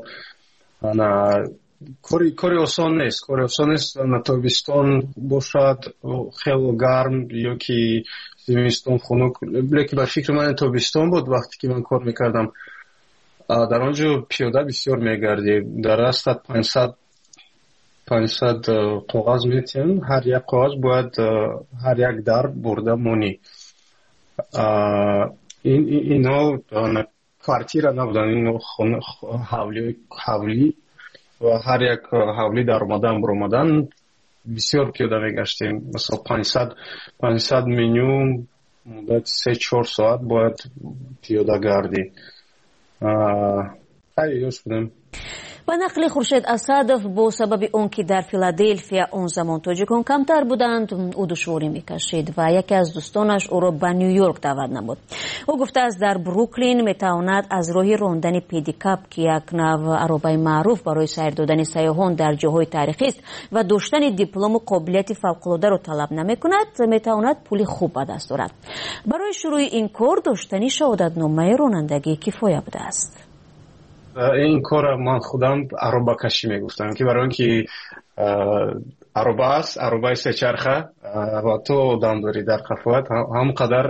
S22: کاری آسان نیست تابستان باشد خیلی گرم یا که زمستان خنک لیکن به فکر من تابستان بود وقتی که من کار میکردم در آنجا پیاده بسیار میگردی در راست 500 کاغذ میتین هر یک کاغذ باید هر یک در برده مونی اینا کارتیره نبودن اینا حولی و هر یک حولی در اومدن بسیار پیاده میگشتیم مثلا 500 منیو مدت 3-4 ساعت باید پیاده گردی یوش بودم.
S11: با نقل خورشید اسدов با سبب اون که در فیلادلفیا اون زمان تاجیکان کمتر بودند او دشواری میکشید و یکی از دوستانش او را به نیویورک دعوت نمود. او گفته است در بروکلین میتواند از راه راندن پدیکاپ که یک نوع عربه معروف برای سیر دادن سیاحان در جاهای تاریخی است و داشتن دیپلم و قابلیت فوق‌العاده را طلب نمیکند میتواند پول خوب به دست آورد. برای شروع این کار داشتن شهادتنامه رانندگی کفایه بوده است.
S22: این کار من خودم عربه کشی میگفتم که برای اینکه عربه است عربه سه چرخه و تو دم داری در قفوت هم قدر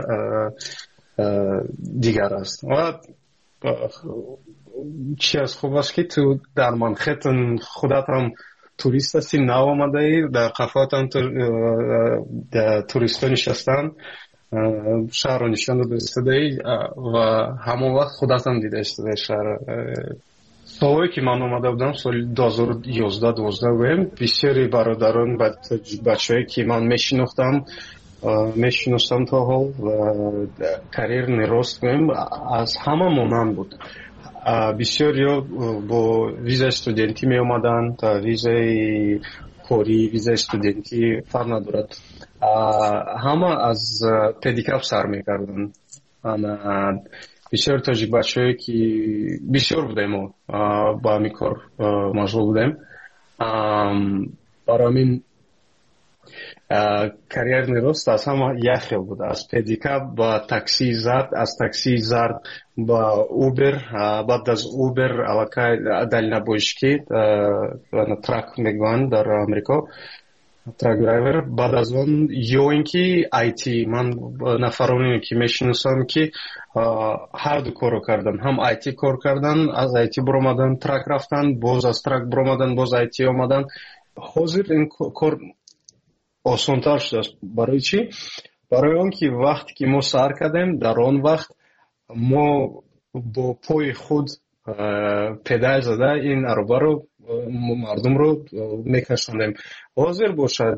S22: دیگر است و چی از خوب است که تو در منخیتن خودت هم توریست هستی نو آمده ای در قفوت هم توریست ها نشستن شهر رو نشان داده استده و همون وقت خودت هم دیده استده شهر سالهایی که من آمده بودم سال 2011-2012 بسیاری برادران بچه هایی که من میشناختم تا حال و کریر نراست کنیم از همه مانند بود بسیاری با ویزای استودنتی می آمدن تا ویزای کاری ویزای استودنتی فرق ندارد همه از پدیکاپ سر میکردن بسیار تاجیک بچه هایی که بسیار بودیم با همی کار مشغول بودیم برای همین کریر نیروست از همه یک خیل بوده از پدیکاپ با تاکسی زرد از تاکسی زرد با اوبر بعد از اوبر علاقه دلنبوشکی ترک میگوان در امریکا ترک درایور بعد از اون یا اینکه آیتی من نفرانی که میشناسم که هر دو کارو کردن هم آیتی کار کردن از آیتی برآمدن ترک رفتن باز از ترک برآمدن باز آیتی آمدن حاضر این کار آسان‌تر شده است برای چی؟ برای اون که وقتی که ما سر کردیم در آن وقت ما با پای خود پدال زده این عربه رو مردم رو میکشوندیم حاضر باشد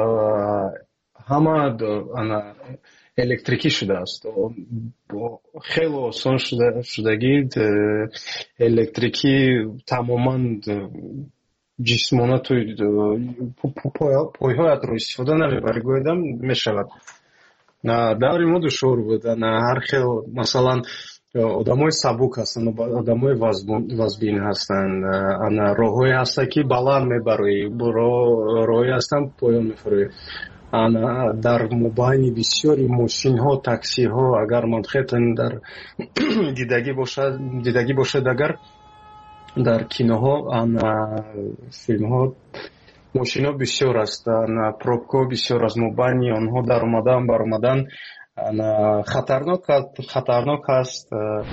S22: همه الکتریکی شده است خیلی آسان شدگی الکتریکی تماما جسمانه توی پایهایت رو استفاده نمیبری گویدم میشود داری ما دشور بود هر خیلی مثلا آدمای سبک هستن آدمای وزبین هستن راههای هسته که بلند میبری راهی هستن پایان میفروی در مبانی بسیاری ماشین ها تاکسی ها اگر منخیتن در دیدگی باشد اگر در کینوها فیلم ها ماشینا بسیار است، پروبکا بسیار است، مبانی آنها در اومدن برآمدن خطرناک است.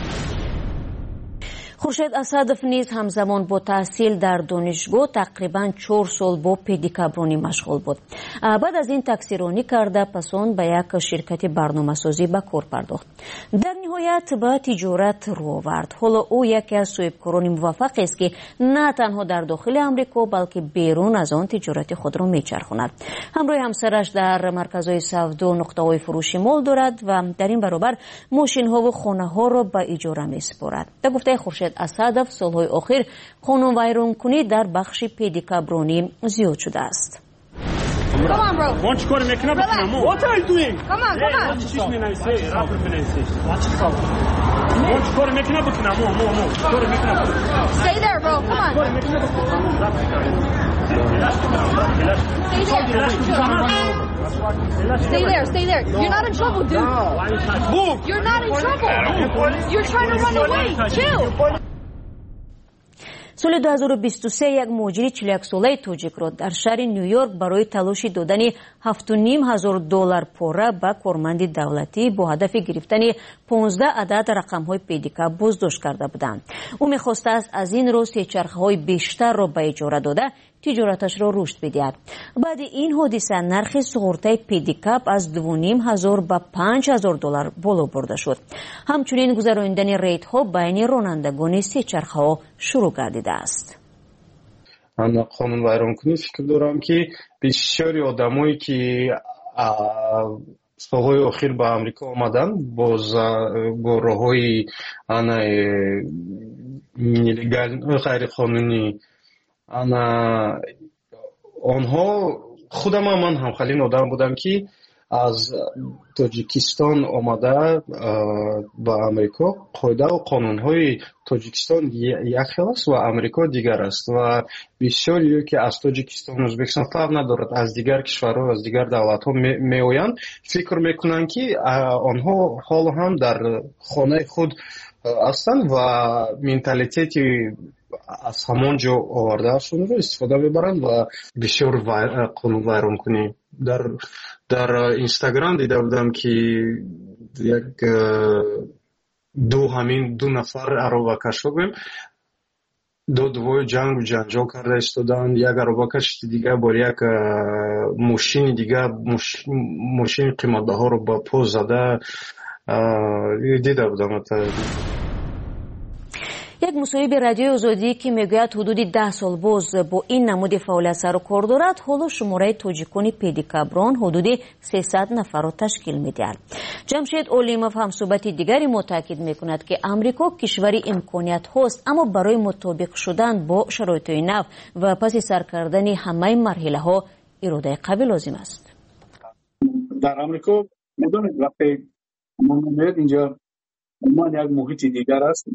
S11: خورشید اسدов نیز همزمان با تحصیل در دانشگاه تقریباً 4 سال با پدیکابرونی مشغول بود. بعد از این تکثیرانی کرده پس آن به یک شرکت برنامه‌سازی به کار پرداخت. در نهایت به تجارت رو آورد. حالا او یکی از صاحبکاران موفق است که نه تنها در داخل آمریکا بلکه بیرون از آن تجارت خود را میچرخاند. همراه همسرش در مرکزهای سودا و نقطه‌های فروشی مال دارد و در این برابر ماشین‌ها و خانه‌ها را به اجاره می‌سپارد. در گفته خورشید اسدов سالهای آخر قانون ویرانکنی در بخش پدیکابرونی زیاد شده است.
S6: Come on, bro. Why don't you go to making up with Namo? What are you doing? Come on, come on. Watch this man I say. Rapper man I say. Watch this out. Why don't you go to making up with Namo? Mo. Go to making up. Stay there, bro. Come on. Go to making up with Namo. Stay there. You're not in trouble, dude. Move. You're not in trouble. You're trying to run away. Chill.
S11: سال 2023 یک مهاجر 41 ساله تاجیک را در شهر نیویورک برای تلاش دادن $7,500 پاره به کارمند دولتی با هدف گرفتن 15 عدد رقم‌های پدیکا بازداشت کرده بودند. او می‌خواسته است از این رو سه‌چرخه‌های بیشتر را به اجاره داده تجارتش را رشد بدهد. بعد این حادثه نرخ سقراط پدیکاپ از $2,500 به $5,000 بالا برده شد. همچنین گذراندن ریت‌ها بین رانندگان سه‌چرخه‌ها شروع گردیده است.
S22: من قانون ویرانکنی فکر دارم که بسیاری آدمایی که سالهای اخیر به امریکا آمدن با راه‌های غیر قانونی آنها خودم من همخالین آدم بودم که از تاجیکستان آمده به امریکا. قاعده و قانونهای تاجیکستان یک خیل است و امریکا دیگر است و بسیاری که از تاجیکستان و ازبکستان فرق ندارد از دیگر کشورها از دیگر دولت‌ها میآیند فکر میکنند که آنها حالا هم در خانه خود هستند و منتالیتی از همان جا آوردهشون رو استفاده میبرند و بسیار قانون ویرانکنی. در اینستاگرام دیده بودم که همین دو نفر عربکش بگویم دوی جنگ و جنجال کرده استادن. یک عربکش دیگه با یک ماشین دیگه ماشین قیمت ها رو با پا زده دیده بودم.
S11: یک مصاحبه رادیوی آزادی که میگوید حدود 10 سال باز با این نمود فعالیت سر و کار دارد. حالا شماره تاجیکان پدیکابرون حدود 300 نفر را تشکیل میدهد. جمشید اولیموف هم صحبت دیگری متاکد میکند که امریکا کشوری امکانیت هست اما برای مطابق شدن با شرایط نو و پس سر کردن همه مرحله ها اراده قوی لازم است.
S4: در امریکا میدونید وقتی ما میاد اینجا ما یک محیط دیگر است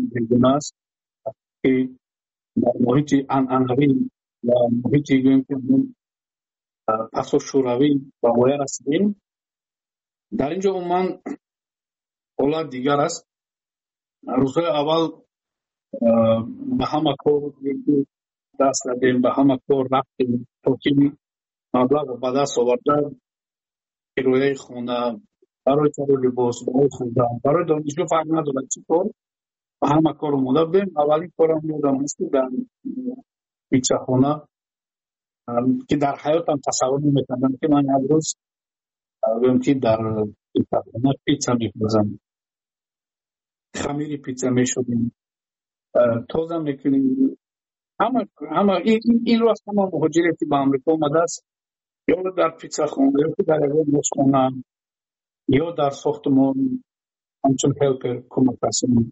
S4: که در محیط انعنوی و محیطی که پس و شوروی و غیره رسیدیم. در اینجا عموما حالت دیگر است. روزهای اول به همه کار دست دادیم، به همه کار رفتیم تا که مبلغ به دست آوردن کرایه خانه برای تغییر لباس برای دانشجو فرق ندارد چی کار و همه کار رو مدبیم. اولین کارم یادم هست که در پیتزا خانه که در حیاتم تصور نمی‌کردم که من امروز بگم که در پیتزا خانه پیتزا می‌پزم، خمیر پیتزا می‌شدیم، تازه می‌کنیم. همه این رو از همه مهاجری که به امریکا آمده است یا در پیتزا خانه یا در مشخانه یا در ساختمان همچون هلپر کمک رسانی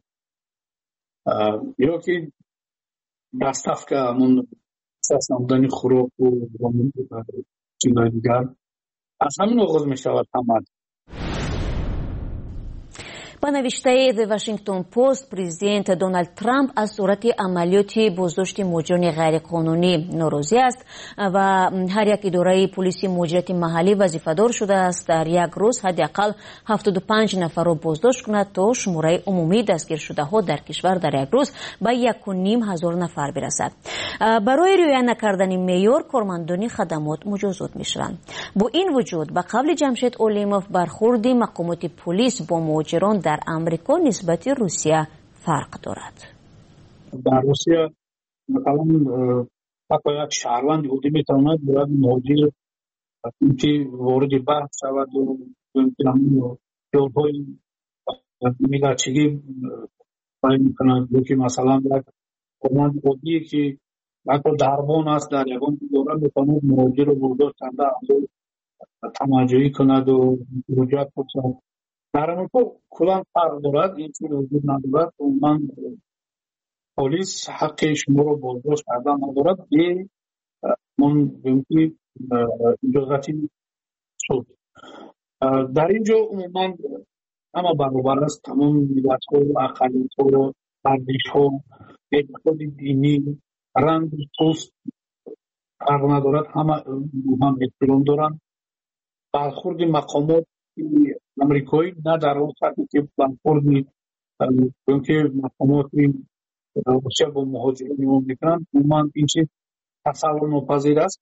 S4: یا که دستف که همون اساس نمودن خوراک و چیزهای دیگر از همین آغاز می شود. همه
S11: با نوشته The Washington Post پرزیدنت دونالد ترامپ از صورت عملیاتی بازداشت مهاجران غیرقانونی ناراضی است و هر یک اداره پلیس مهاجرت محلی وظیفه‌دار شده است در یک روز حداقل 75 نفر را بازداشت کند تا شماره عمومی دستگیر شده ها در کشور در یک روز به 1,500 نفر برسد. برای رعایت نکردن معیار کارمندان خدمات مجازات می‌شوند. با این وجود به قول جمشید اولیموف برخورد مقامات پلیس با مهاجران در امریکا نسبت روسیه فرق دارد.
S4: در روسیه مثلا حتی یک شهروند یهودی میتواند باید مهاجر که وارد بحث شود و یارهای میلچگی باید میکنند که مثلا یک کارمند یهودی که حتی دربان است در یگان دوره میتواند مهاجر رو برداشت کنده تماجایی کند و رجوع کنند. در امریکا کلان فرق دارد، این چیز وجود ندارد. من پلیس حق شما رو بازداشت کردن ندارد به من بمکی اجازتی شد. در اینجا عموما همه برابر است، تمام ملت ها، اقلیت ها، ارزش ها، اعتقاد دینی، رنگ، پوست فرق ندارد، همه هم احترام دارند. برخورد مقامات امریکایی نه در اون سطحی که برخورد که مقامات روسیه با مهاجرین میکنند، عموما این چیز تصور ناپذیر است.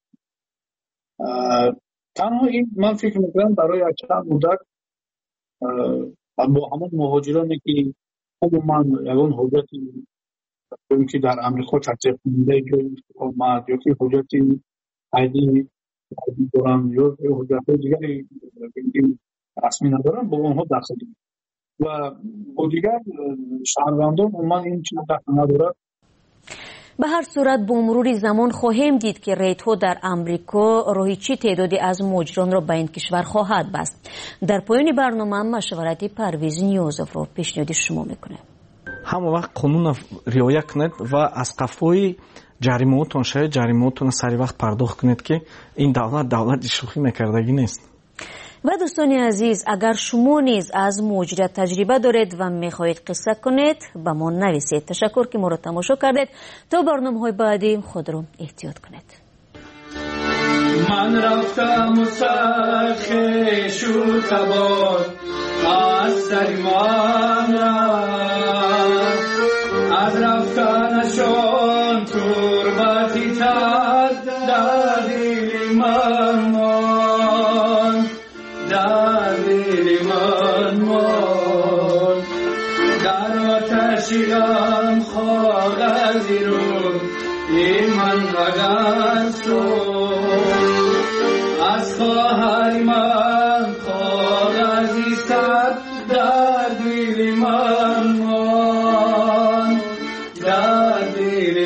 S4: تنها این من فکر میکنم برای چند مدت با همون مهاجرانی که عموما یگان حجتی که در امریکا تحصیل کننده جای اقامت یا که حجتی عیدی دارن یا حجت دیگری رسمی ندارن با اونها دست دارن و با دیگر شهروندان عموما این چیز دست ندارد.
S11: به هر صورت با مرور زمان خواهیم دید که ریت‌ها در امریکا راهی چی تعدادی از مهاجران را به این کشور خواهد بست. در پایان برنامه مشورتی پرویز نیازов را پیشنهاد شما میکنه.
S21: همه وقت قانون رعایت کنید و از قفای جریمه‌تون شاید جریمه‌تون سری وقت پرداخت کنید که این دولت شوخی میکردگی نیست.
S11: و دوستان عزیز، اگر شما نیز از مهاجرت تجربه دارید و میخواهید قصه کنید به ما نویسید. تشکر که ما را تماشا کردید. تا برنامه‌های بعدی خود را احتیاط کنید.
S15: من رفتم و سرخ شد تبار از سر من از رفتنشان تربتی تد در دل من در دل من در آتشی غم کاغذی رو این من وگن از خواهر من کاغذی صد در دل من در دل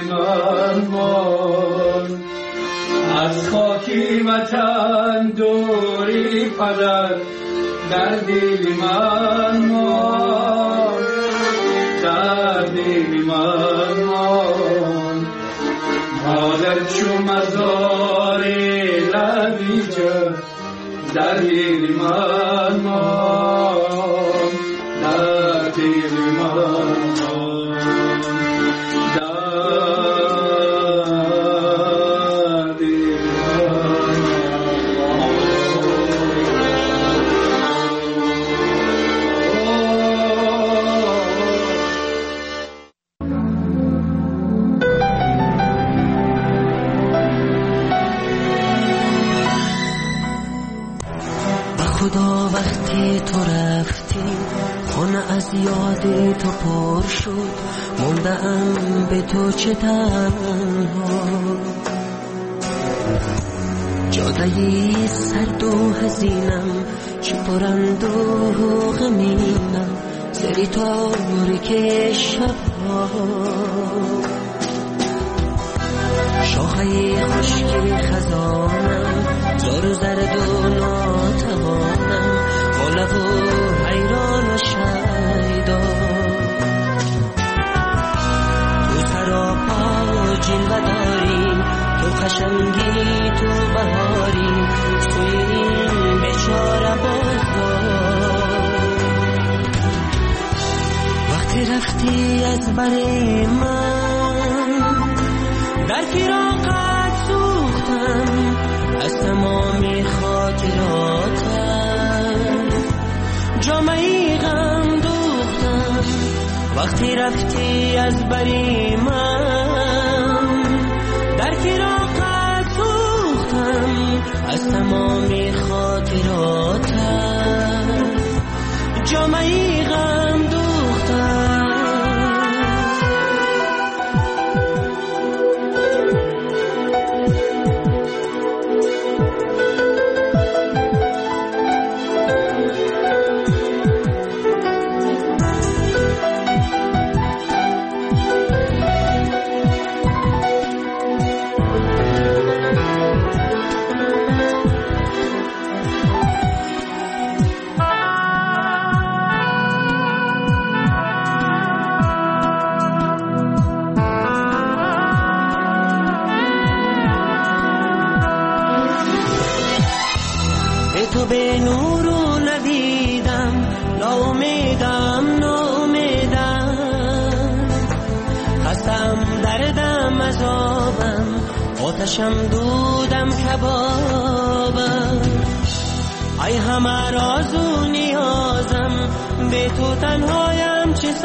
S15: من از خاکی وطن دوری پدر در دل من در دل من مادر چو مزار لبیجه در دل من در دل من
S2: خدا وقتی تو رفتی خانه از یاد تو پر شد موندم به تو چه تنها جادهی سرد و حزینم چه پرند و غمینم سری تاریک شبها شاخه خشکی خزانم زار و زرد و ناتوانم با لب و حیران و شیدا تو سراپا جلوه داری تو قشنگی تو بهاری سوی این بیچاره بازار وقتی رفتی از بر من در فراقت سوختم از تمام خاطراتم جامعی غم دوختم وقتی رفتی از بر من در فراقت سوختم از تمام خاطراتم جامعی غم دوختم تو به نورو ندیدم ناامیدم خستم دردم عذابم آتشم دودم کبابم ای همه راز و نیازم به تو تنهایم چه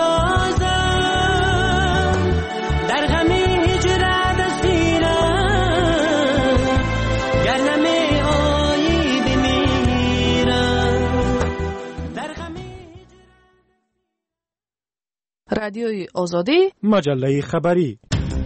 S2: سازم در غم هجرت اسیرم گر نمی آیی بمیرم در غم
S14: رادیوی آزادی
S9: مجله خبری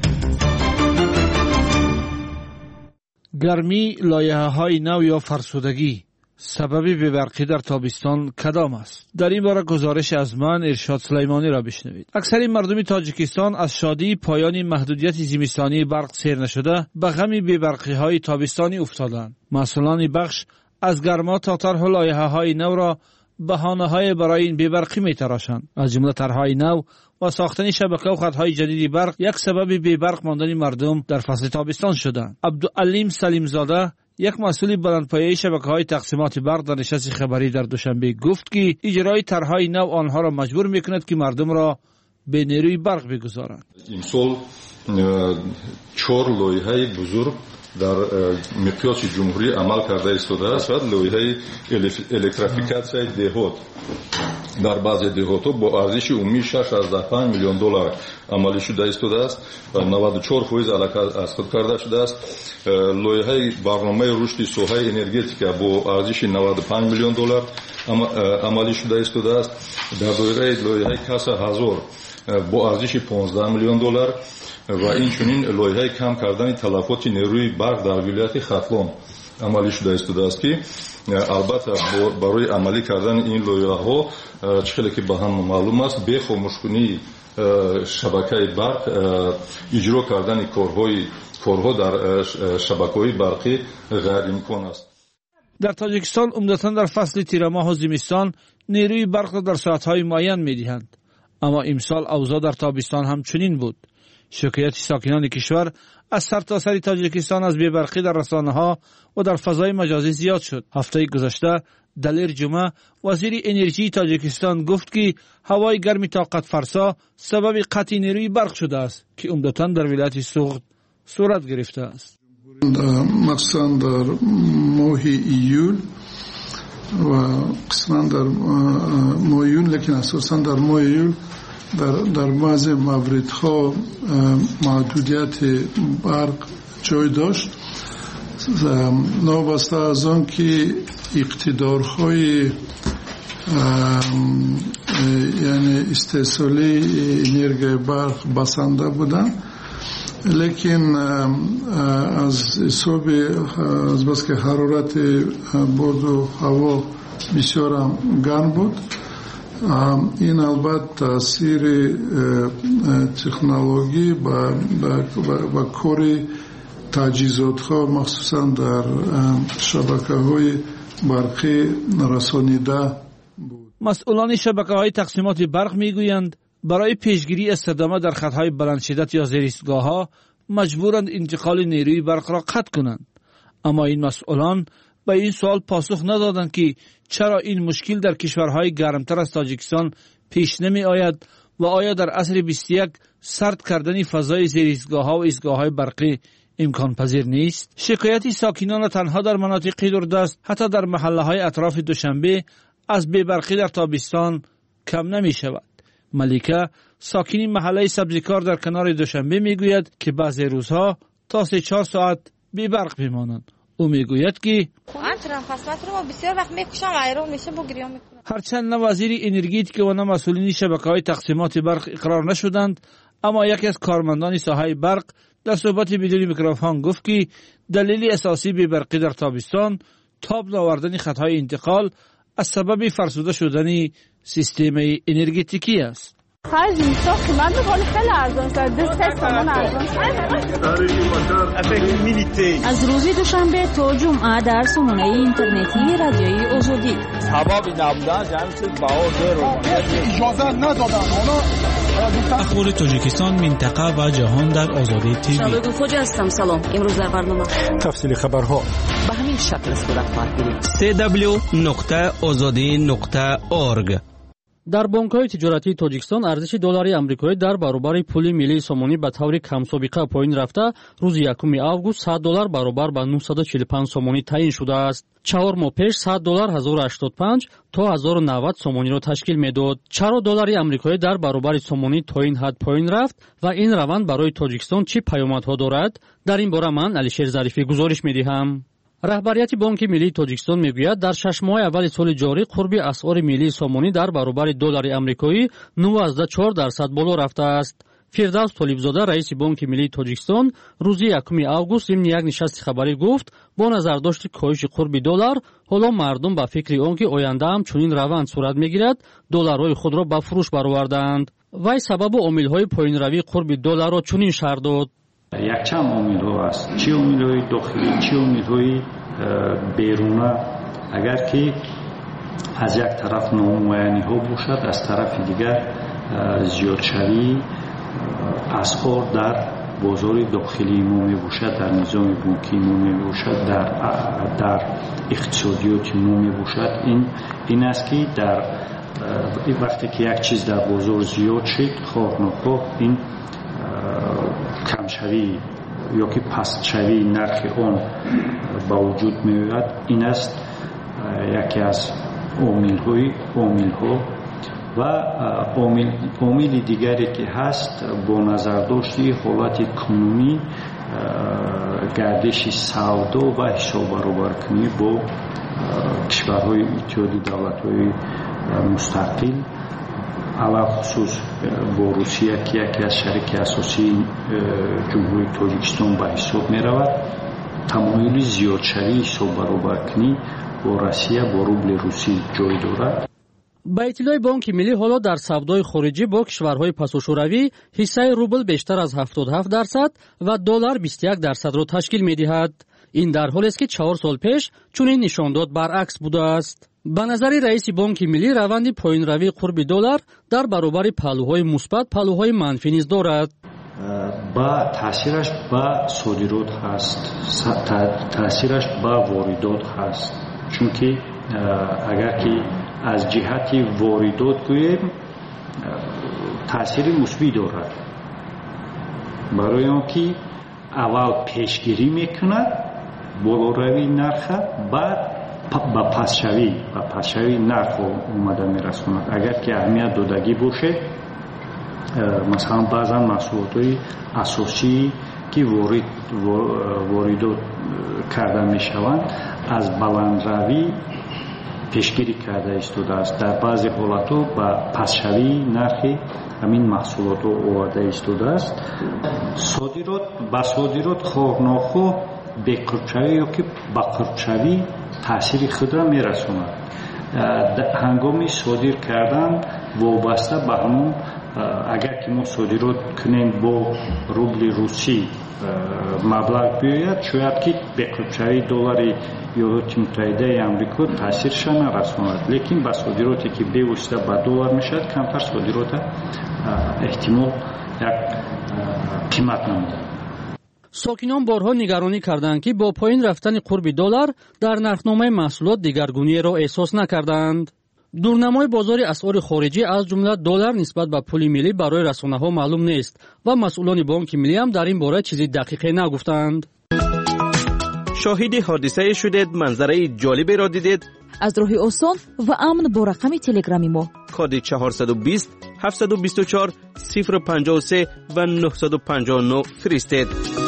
S5: گرمی، لایحه‌های نو یا فرسودگی سبب بی‌برقی در تابستان کدام است؟ در این باره گزارش از من ارشاد سلیمانی را بشنوید. اکثر مردم تاجیکستان از شادی پایان محدودیت زمستانی برق سیر نشده به غم بی‌برقی‌های تابستانی افتادند. مسئولان بخش از گرما تا طرح لایحه‌های نو را بهانه‌های برای این بی‌برقی می‌تراشند. از جمله طرح‌های نو و ساختن شبکه و خط‌های جدید برق یک سبب بی‌برق ماندن مردم در فصل تابستان شدند. عبدالعلیم سلیمزاده یک مسئول بلندپایه شبکه‌های تقسیمات برق در نشست خبری در دوشنبه گفت که اجرای طرح‌های نو آنها را مجبور می‌کند که مردم را به نیروی برق بگذارند.
S7: امسال 4 لایحه بزرگ در مقیاس جمهوری عمل کرده ایستاده است. لایحه الکتریفیکاسیای دهات در بعضی دهات‌ها با ارزش عمومی 6.5 میلیون دلار عملی شده ایستاده است و 94% علاقه از خود کرده شده است. لایحه برنامه رشد ساحه انرژتیک با ارزش 95 میلیون دلار عملی شده ایستاده است. در دایره لایحه کسا هزار با ارزش 15 میلیون دلار و اینچنین لایحه کم کردن تلفات نیروی برق در ولایت ختلان عملی شده ایستاده است که البته برای عملی کردن این لایحه‌ها چخیلی که به هم معلوم است به خاموشکنی شبکه برق اجرا کردن کارها در شبکه‌های برقی غیر امکان است.
S5: در تاجیکستان عمدتاً در فصل تیر ماه و زمستان نیروی برق را در ساعت‌های معین می‌دهند، اما امسال اوضاع در تابستان هم چنین بود. شکایت ساکنان کشور از سرتاسر تاجیکستان از بی‌برقی در رسانه‌ها و در فضای مجازی زیاد شد. هفته گذشته دلیر جمعه وزیر انرژی تاجیکستان گفت که هوای گرم طاقت فرسا سبب قطع نیروی برق شده است که عمدتاً در ولایت سوغد صورت گرفته است.
S23: مخصوصاً در ماه ایول و قسماً در ماه یون، لیکن اساساً در ماه ایول در بعضی موردها محدودیت برق جای داشت، نابسته از آن که اقتدارهای یعنی استحصالی انرژی برق بسنده بودند. لیکن از حساب از بس که حرارت باد و هوا بسیار گرم بود، این البته تاثیر تکنولوژی و کار تجهیزات ها مخصوصا در شبکه های برقی رسانیده بود.
S5: مسئولان شبکه های تقسیمات برق میگویند برای پیشگیری از صدمه در خطهای بلند شدت یا زیرایستگاه ها مجبورند انتقال نیروی برق را قطع کنند. اما این مسئولان به این سوال پاسخ ندادند که چرا این مشکل در کشورهای گرمتر از تاجیکستان پیش نمی آید و آیا در عصر 21 سرد کردن فضای زیر ایستگاه‌ها و ایستگاه‌های برقی امکان پذیر نیست؟ شکایت ساکنان تنها در مناطق دوردست حتی در محله‌های اطراف دوشنبه از بی‌برقی در تابستان کم نمی شود. ملیکه ساکنی محله سبزیکار در کنار دوشنبه میگوید که بعضی روزها تا 3-4 ساعت بی‌برق میمانند. او میگوید که
S8: فصلات رو بسیار وقت میکشم ویران میشه بگیریم میکنم.
S5: هرچند نه وزیر انرژیتیک و نه مسئولین شبکه‌های تقسیمات برق اقرار نشدند، اما یکی از کارمندان ساحه برق در صحبت بدون میکروفون گفت که دلیل اساسی بی‌برقی در تابستان تاب نآوردن خطهای انتقال از سبب فرسوده شدن سیستم انرژیتیکی است.
S8: خرج میشه قیمت میکنه خیلی ارزان شد. 2-3 تومان ارزان شد.
S17: از روز دوشنبه تا جمعه در سامانه اینترنتی رادیوی آزادی.
S10: سبب نبودن جمع شد باور
S18: اجازه ندادن.
S24: اخبار تاجیکستان، منطقه و جهان در آزادی تیوی.
S11: شباب فوج هستم. سلام. امروز در برنامه
S9: تفصیل خبرها
S11: به همین شکل صورت خواهد گرفت.
S24: www.azadi.org.
S12: در بانک‌های تجارتی تاجیکستان ارزش دلاری آمریکایی در برابر پول ملی سومانی به طور کم‌سابقه پایین رفته روز 1 آگوست $100 برابر به 945 سومانی تعیین شده است. 4 ماه پیش $100 1085 تا 1090 سومانی را تشکیل می‌داد. چرا دلار آمریکایی در برابر سومانی تا این حد پایین رفت و این روند برای تاجیکستان چه پیامدها دارد؟ در این باره من علیشیر ظریفی گزارش می‌دهم. رهبریت بانک ملی تاجیکستان میگوید در 6 ماه اول سال جاری قرب اسعار ملی سومانی در برابر دلار آمریکایی 9.4% بالا رفته است. فردوس طالبزاده رئیس بانک ملی تاجیکستان روز 1 آگوست ضمن یک نشست خبری گفت با نظرداشت کاهش قرب دلار حالا مردم به فکر آنکه آینده هم چنین روند صورت میگیرد دلارهای خود را به فروش برآوردند. وی سبب و عامل‌های پایین‌روی قرب دلار را چنین شرح داد:
S1: یک چند عامل‌ها است، چه عامل‌های داخلی چه عامل‌های بیرونه. اگر که از یک طرف نامعینی‌ها باشد، از طرف دیگر زیادشوی اسعار در بازار داخلی ما میباشد، در نظام بانکی ما میباشد، در اقتصادیات ما میباشد. این است که در وقتی که یک چیز در بازار زیاد شد، خواه نخواه این کمشوی یا که پستشوی نرخ آن با وجود میآید. این است یکی از عامل‌ها و عامل دیگری که هست با نظرداشت حالت کنونی گردش سودا و حساب برابرکنی با کشورهای اتحادیه دولت‌های مستقل، علاوه خصوص با روسیه که یکی از شریک اساسی جمهوری تاجیکستان به حساب می رود، تمایل زیادشوی حساب برابرکنی با روسیه با روبل روسی جای دارد.
S12: با اطلاع بانک ملی حالا در سودای خارجی با کشورهای پساشوروی حصه روبل بیشتر از 77% و دلار 21% را تشکیل می دهد. این در حالی است که 4 سال پیش چنین نشانداد برعکس بوده است. به نظر رئیس بانک ملی روند پایین‌روی قرب دلار در برابر پهلوهای مثبت پهلوهای منفی نیز دارد.
S1: با تاثیرش با صادرات هست، تاثیرش با واردات هست. چون که اگر که از جهت واردات گوییم تاثیر مثبت دارد، برای آنکه اول پیشگیری میکند بالاروی نرخ، بعد با پسشوی نرخ اومده میرسوند. اگر که اهمیت دادگی باشه، مثلا بعضا محصولات اساسی که واردات کرده میشوند از بلندروی پیشگیری کرده ایستاده است. در بعضی حالتها با پسشوی نرخ همین محصولات آورده ایستاده است. صادرات خواه ناخواه به قربشوی یا که با قربشوی تأثیر خود را میرسوند. هنگامی صادر کردن وابسته به همون، اگر که ما صادرات کنیم با روبل روسی مبلغ بیاید، شاید که به قربشوی دلار ایالات متحده آمریکا تأثیرش نرساند، لیکن با صادراتی که بیوسته به دلار میشد کمتر صادرات احتمال یک قیمت نمیدهد.
S12: ساکنان بارها نگرانی کردند که با پایین رفتن قرب دلار در نرخنامه محصولات دگرگونی را احساس نکردند. дурнамои бозори асъори хориҷӣ аз ҷумла доллар нисбат ба пули миллӣ барои расонаҳо маълум нест ва масъулони бонки миллӣ ҳам дар ин бора чизи дақиқе нагуфтанд.
S13: шоҳиди ҳодисае шудед, манзараи ҷолиберо дидед?
S14: аз роҳи осон ва амн бо рақами телеграми мо
S13: коди 420 724 053 ва 959 фиристед.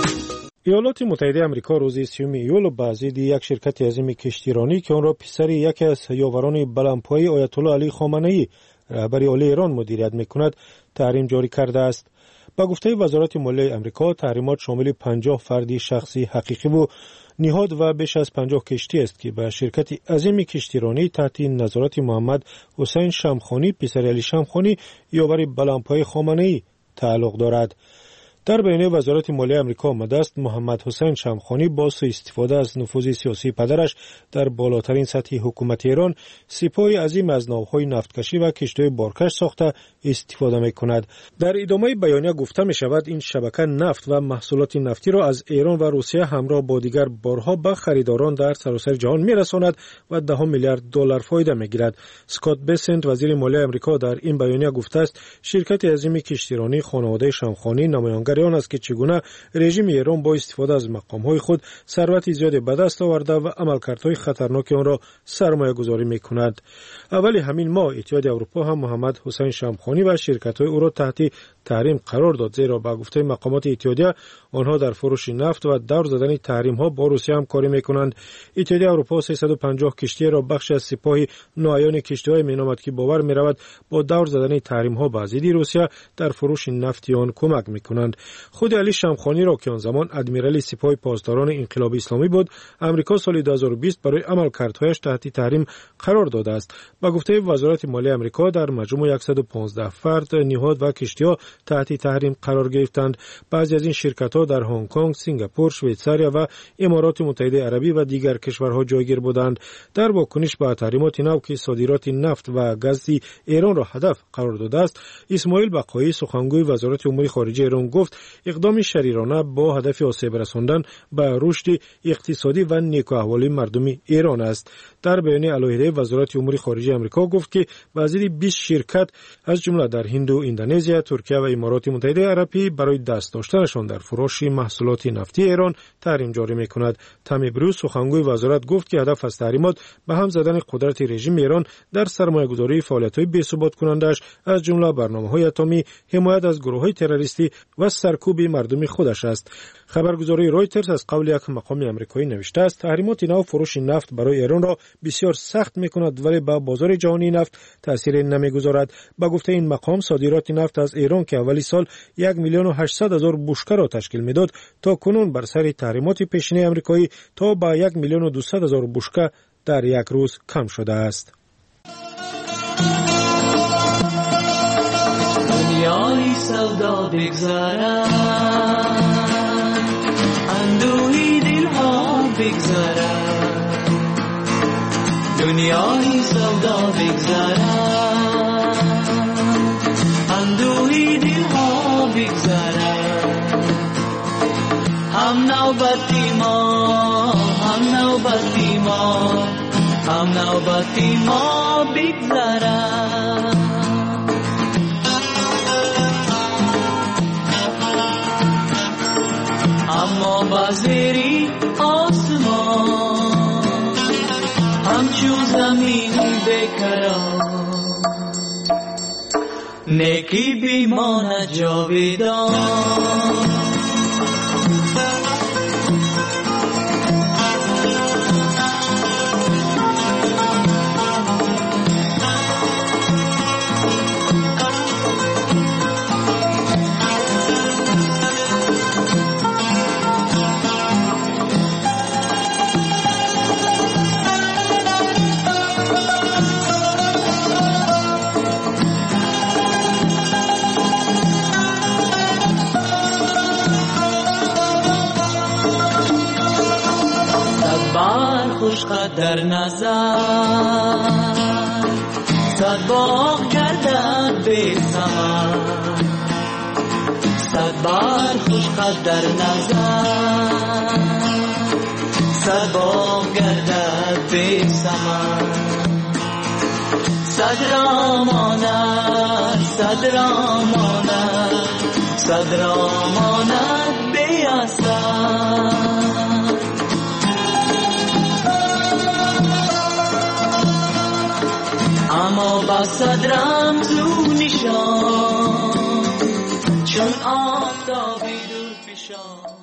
S9: ایالات متحده آمریکا روز 30 ایول با ضد یک شرکت عظیم کشتیرانی که آن را پسر یکی از یاوران بلندپایه آیت الله علی خامنه‌ای رهبر عالی ایران مدیریت می‌کند تحریم جاری کرده است. با گفته وزارت مالیه آمریکا تحریمات شامل 50 فرد شخصی حقیقی و نهاد و بیش از 50 کشتی است که به شرکت عظیم کشتیرانی تحت نظارت محمد حسین شمخانی پسر علی شمخانی یاور بلندپایه خامنه‌ای تعلق دارد. در بیانیه وزارت مالیه آمریکا آمده است محمد حسین شمخانی با سوء استفاده از نفوذ سیاسی پدرش در بالاترین سطح حکومت ایران سپاهی عظیم از ناوهای نفتکشی و کشتی‌های بارکش ساخته استفاده می‌کند. در ادامه بیانیه گفته می‌شود این شبکه نفت و محصولات نفتی را از ایران و روسیه همراه با دیگر بارها به خریداران در سراسر جهان می‌رساند و $10 میلیارد فایده می‌گیرد. اسکات بسنت وزیر مالیه آمریکا در این بیانیه گفته است شرکت عظیم کشتیرانی خانواده شمخانی نمایانگر آن است که چگونه رژیم ایران با استفاده از مقام‌های خود ثروت زیادی به دست آورده و عملکردهای خطرناک آن را سرمایه‌گذاری می‌کند. اولی همین ماه اتحادیه اروپا هم محمد حسین شمخانی و شرکت‌های او را تحت تحریم قرار داد زیرا به گفته مقامات اتحادیه آنها در فروش نفت و دور زدن تحریم‌ها با روسیه همکاری می‌کنند. اتحادیه اروپا 350 کشتی را بخش از سپاه نوعیان کشتی‌های می‌نامد که باور می‌رود با دور زدن تحریم‌ها به ضد روسیه در فروش نفت آن کمک می‌کنند. خود علی شمخانی را که آن زمان ادمیرال سپاه پاسداران انقلاب اسلامی بود، امریکا سال 2020 برای عملکردهایش تحت تحریم قرار داده است. با گفته وزارت مالیه آمریکا در مجموع 115 فرد، نهاد و کشتی‌ها تحت تحریم قرار گرفتند. بعضی از این شرکت‌ها در هنگ کنگ، سنگاپور، شویتزاریا و امارات متحده عربی و دیگر کشورها جایگیر بودند. در واکنش به تحریمات نو که صادرات نفت و گاز ایران را هدف قرار داده است، اسماعیل بقایی سخنگوی وزارت امور خارجه ایران گفت اقدام شریرانه با هدف آسیب رساندن به رشد اقتصادی و نیکوحوالی مردم ایران است. در بیانیه علیحده وزارت امور خارجه آمریکا گفت که وزیر 20 شرکت از جمله در هند و اندونزی، ترکیه و امارات متحده عربی برای دست داشتنشان در فروش محصولات نفتی ایران تحریم جاری می‌کند. تامی بروس سخنگوی وزارت گفت که هدف از تحریمات به هم زدن قدرت رژیم ایران در سرمایه‌گذاری فعالیت‌های بی‌ثبات کننده‌اش از جمله برنامه‌های اتمی، حمایت از گروه‌های تروریستی و سرکوب مردم خودش است. خبرگزاری رویترز از قول یک مقام آمریکایی نوشته است تحریمات نو فروش نفت برای ایران را بسیار سخت می‌کند ولی به بازار جهانی نفت تأثیر نمی‌گذارد. با گفته این مقام صادرات نفت از ایران که اولی سال 1,800,000 بشکه را تشکیل می‌داد تا کنون بر سر تحریمات پیشینی آمریکایی تا به 1,200,000 بشکه در یک روز کم شده است.
S2: دنیای سودا بگذارد اندوهی دلها بگذارد دنیای سودا بگذارد اندوهی دلها بگذارد هم نوبتی ما هم نوبتی ما هم نوبتی ما بگذارد اما بازری آسمان همچون زمین بکران نیکی بیماند جاویدان خوشقد در نظر صد باغ گردد به ثمر صد بار خوشقد در نظر صد باغ گردد به ثمر صدرامانت بیاسد اما با صدرم تو نشان چون آفتابی رو فشان.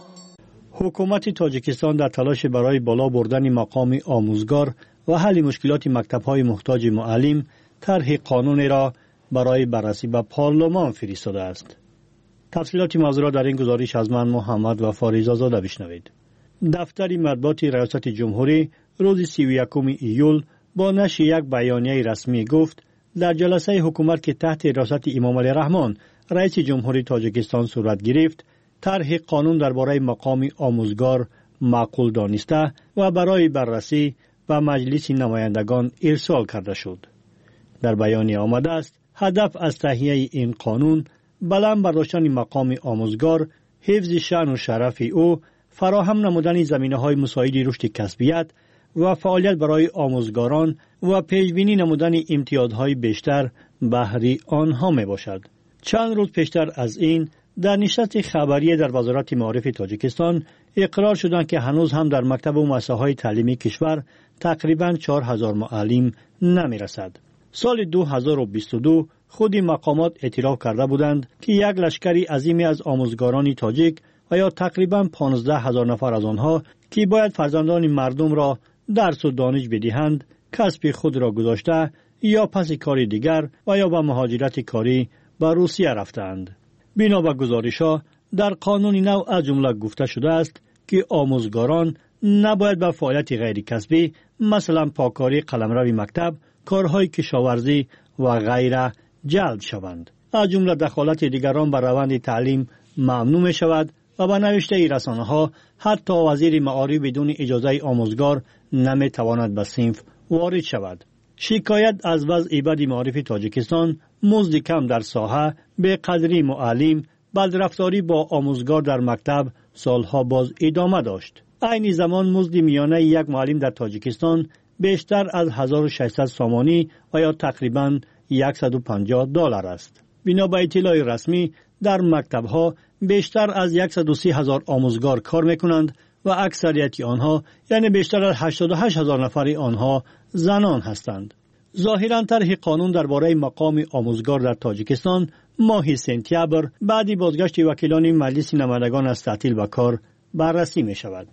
S3: حکومت تاجیکستان در تلاش برای بالا بردن مقام آموزگار و حل مشکلات مکتب‌های محتاج معلم طرح قانون را برای بررسی به پارلمان فرستاده است. تفصیلات موضوع را در این گزارش از من محمد و فاریزا زاده بشنوید. دفتر مطبوعات ریاست جمهوری روز 31 ایول با نشر یک بیانیه رسمی گفت در جلسه حکومت که تحت ریاست امام علی رحمان رئیس جمهوری تاجیکستان صورت گرفت، طرح قانون درباره مقام آموزگار معقول دانسته و برای بررسی و مجلس نمایندگان ارسال کرده شد. در بیانیه آمده است هدف از تهیه این قانون بلند برداشتن مقام آموزگار، حفظ شأن و شرف او، فراهم نمودن زمینه‌های مساعد رشد کسبیت و فعالیت برای آموزگاران و پیشبینی نمودن امتیازهای بیشتر بهره آنها می باشد. چند روز پیشتر از این در نشست خبری در وزارت معارف تاجیکستان اقرار شدند که هنوز هم در مکتب و مؤسسه‌های تعلیمی کشور تقریباً 4000 معلم نمی رسد. سال 2022 خود مقامات اعتراف کرده بودند که یک لشکری عظیمی از آموزگاران تاجیک و یا تقریباً 15000 نفر از آنها که باید فرزندان مردم را درس و دانش بدهند، کسب خود را گذاشته یا پس کار دیگر و یا به مهاجرت کاری به روسیه رفتند. بنا به گزارش‌ها در قانون نو از جمله گفته شده است که آموزگاران نباید به فعالیت غیر کسبی مثلا پاکاری قلمرو مکتب، کارهای کشاورزی و غیره جلب شوند. از جمله دخالت دیگران بر روند تعلیم ممنوع می شود و به نوشته رسانه‌ها حتی وزیر معارف بدون اجازه آموزگار نمی تواند به صنف وارد شود. شکایت از وضع بد معارف تاجیکستان، مزد کم در ساحه، بی‌قدری معلم، بدرفتاری با آموزگار در مکتب سالها باز ادامه داشت. عین زمان مزد میانه یک معلم در تاجیکستان بیشتر از 1600 سامانی و یا تقریباً $150 است. بنا به اطلاع رسمی در مکتب‌ها بیشتر از 130,000 آموزگار کار می‌کنند و اکثریت آنها یعنی بیشتر از 88,000 نفر آنها زنان هستند. ظاهراً طرح قانون درباره مقام آموزگار در تاجیکستان ماه سپتامبر بعد بازگشت وکیلان مجلس نمایندگان از تعطیل به کار بررسی می‌شود.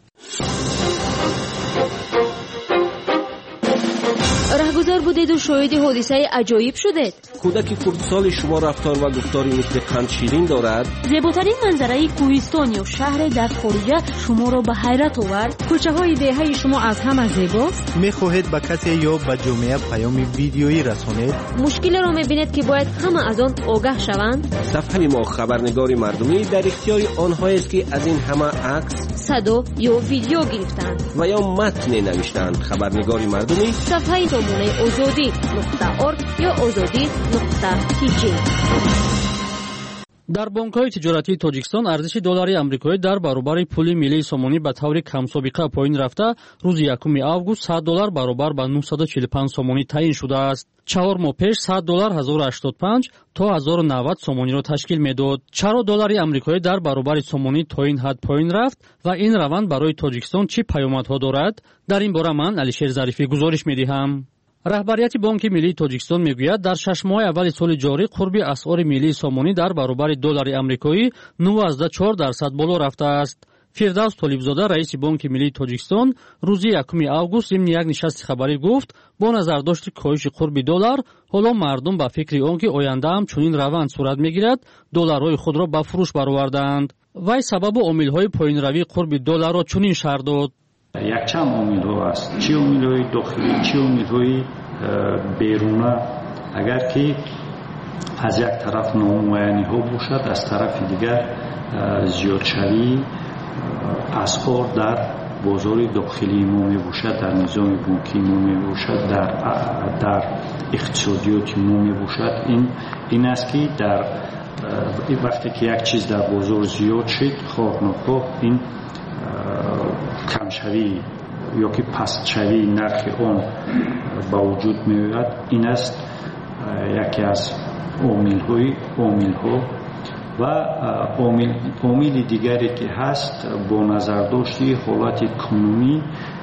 S11: رهگذر بودید و شاهد حادثه عجایب شدید.
S13: کودک کردسال شما رفتار و گفتاری مثل قند شیرین دارد.
S17: زیباترین منظره کوهستانی و شهر در خارج شما را به حیرت آورد.
S16: کوچه های دهه شما از همه زیباست.
S19: میخواهید به کسی یا به جامعه پیام ویدیویی رسانید؟
S11: مشکل را میبینید که باید همه از آن آگاه شوند.
S13: صفحه ما خبرنگار مردمی در اختیار آنهایی است که از این همه عکس،
S11: صدا یا ویدیو گرفتند
S13: و یا متن نوشتند. خبرنگار مردمی
S11: صفحه نمونه azadi.org یا azadi.tk.
S12: در بانک‌های تجارتی تاجیکستان ارزش دلاری آمریکایی در برابر پول ملی سامانی به طور کم‌سابقه پایین رفته روز 1 آگوست $100 برابر به 945 سامانی تعیین شده است. 4 ماه پیش $100 1085 تا 1090 سامانی را تشکیل می‌داد. چرا دلار آمریکایی در برابر سامانی تا این حد پایین رفت و این روند برای تاجیکستان چه پیامدها دارد؟ در این باره من علیشیر ظریفی گزارش می‌دهم. رهبریت بانک ملی تاجیکستان میگوید در 6 ماه اول سال جاری قرب اسعار ملی سامانی در برابر دلار آمریکایی 94% بالا رفته است. فردوس طالبزاده رئیس بانک ملی تاجیکستان روز 1 آگوست ضمن یک نشست خبری گفت با نظرداشت کاهش قرب دلار حالا مردم به فکر آنکه آینده هم چنین روند صورت میگیرد دلارهای خود را به فروش برآوردند. وی سبب و عامل‌های پایین‌روی قرب دلار را چنین شرح داد:
S1: یک چند عامل است، چه عامل‌های داخلی چه عامل‌های بیرونی. اگر که از یک طرف نامعینی‌ها باشد، از طرف دیگر زیادشوی اسعار در بازار داخلی ما می باشد، در نظام بانکی ما می باشد، در اقتصادیات ما می باشد. این است که در وقتی که یک چیز در بازار زیاد شد، خواه نخواه این کمشوی یا که پسچوی نرخ آن با وجود می‌آید، این است یکی از عامل‌ها و عامل دیگری که هست با نظر داشتی حالت کنونی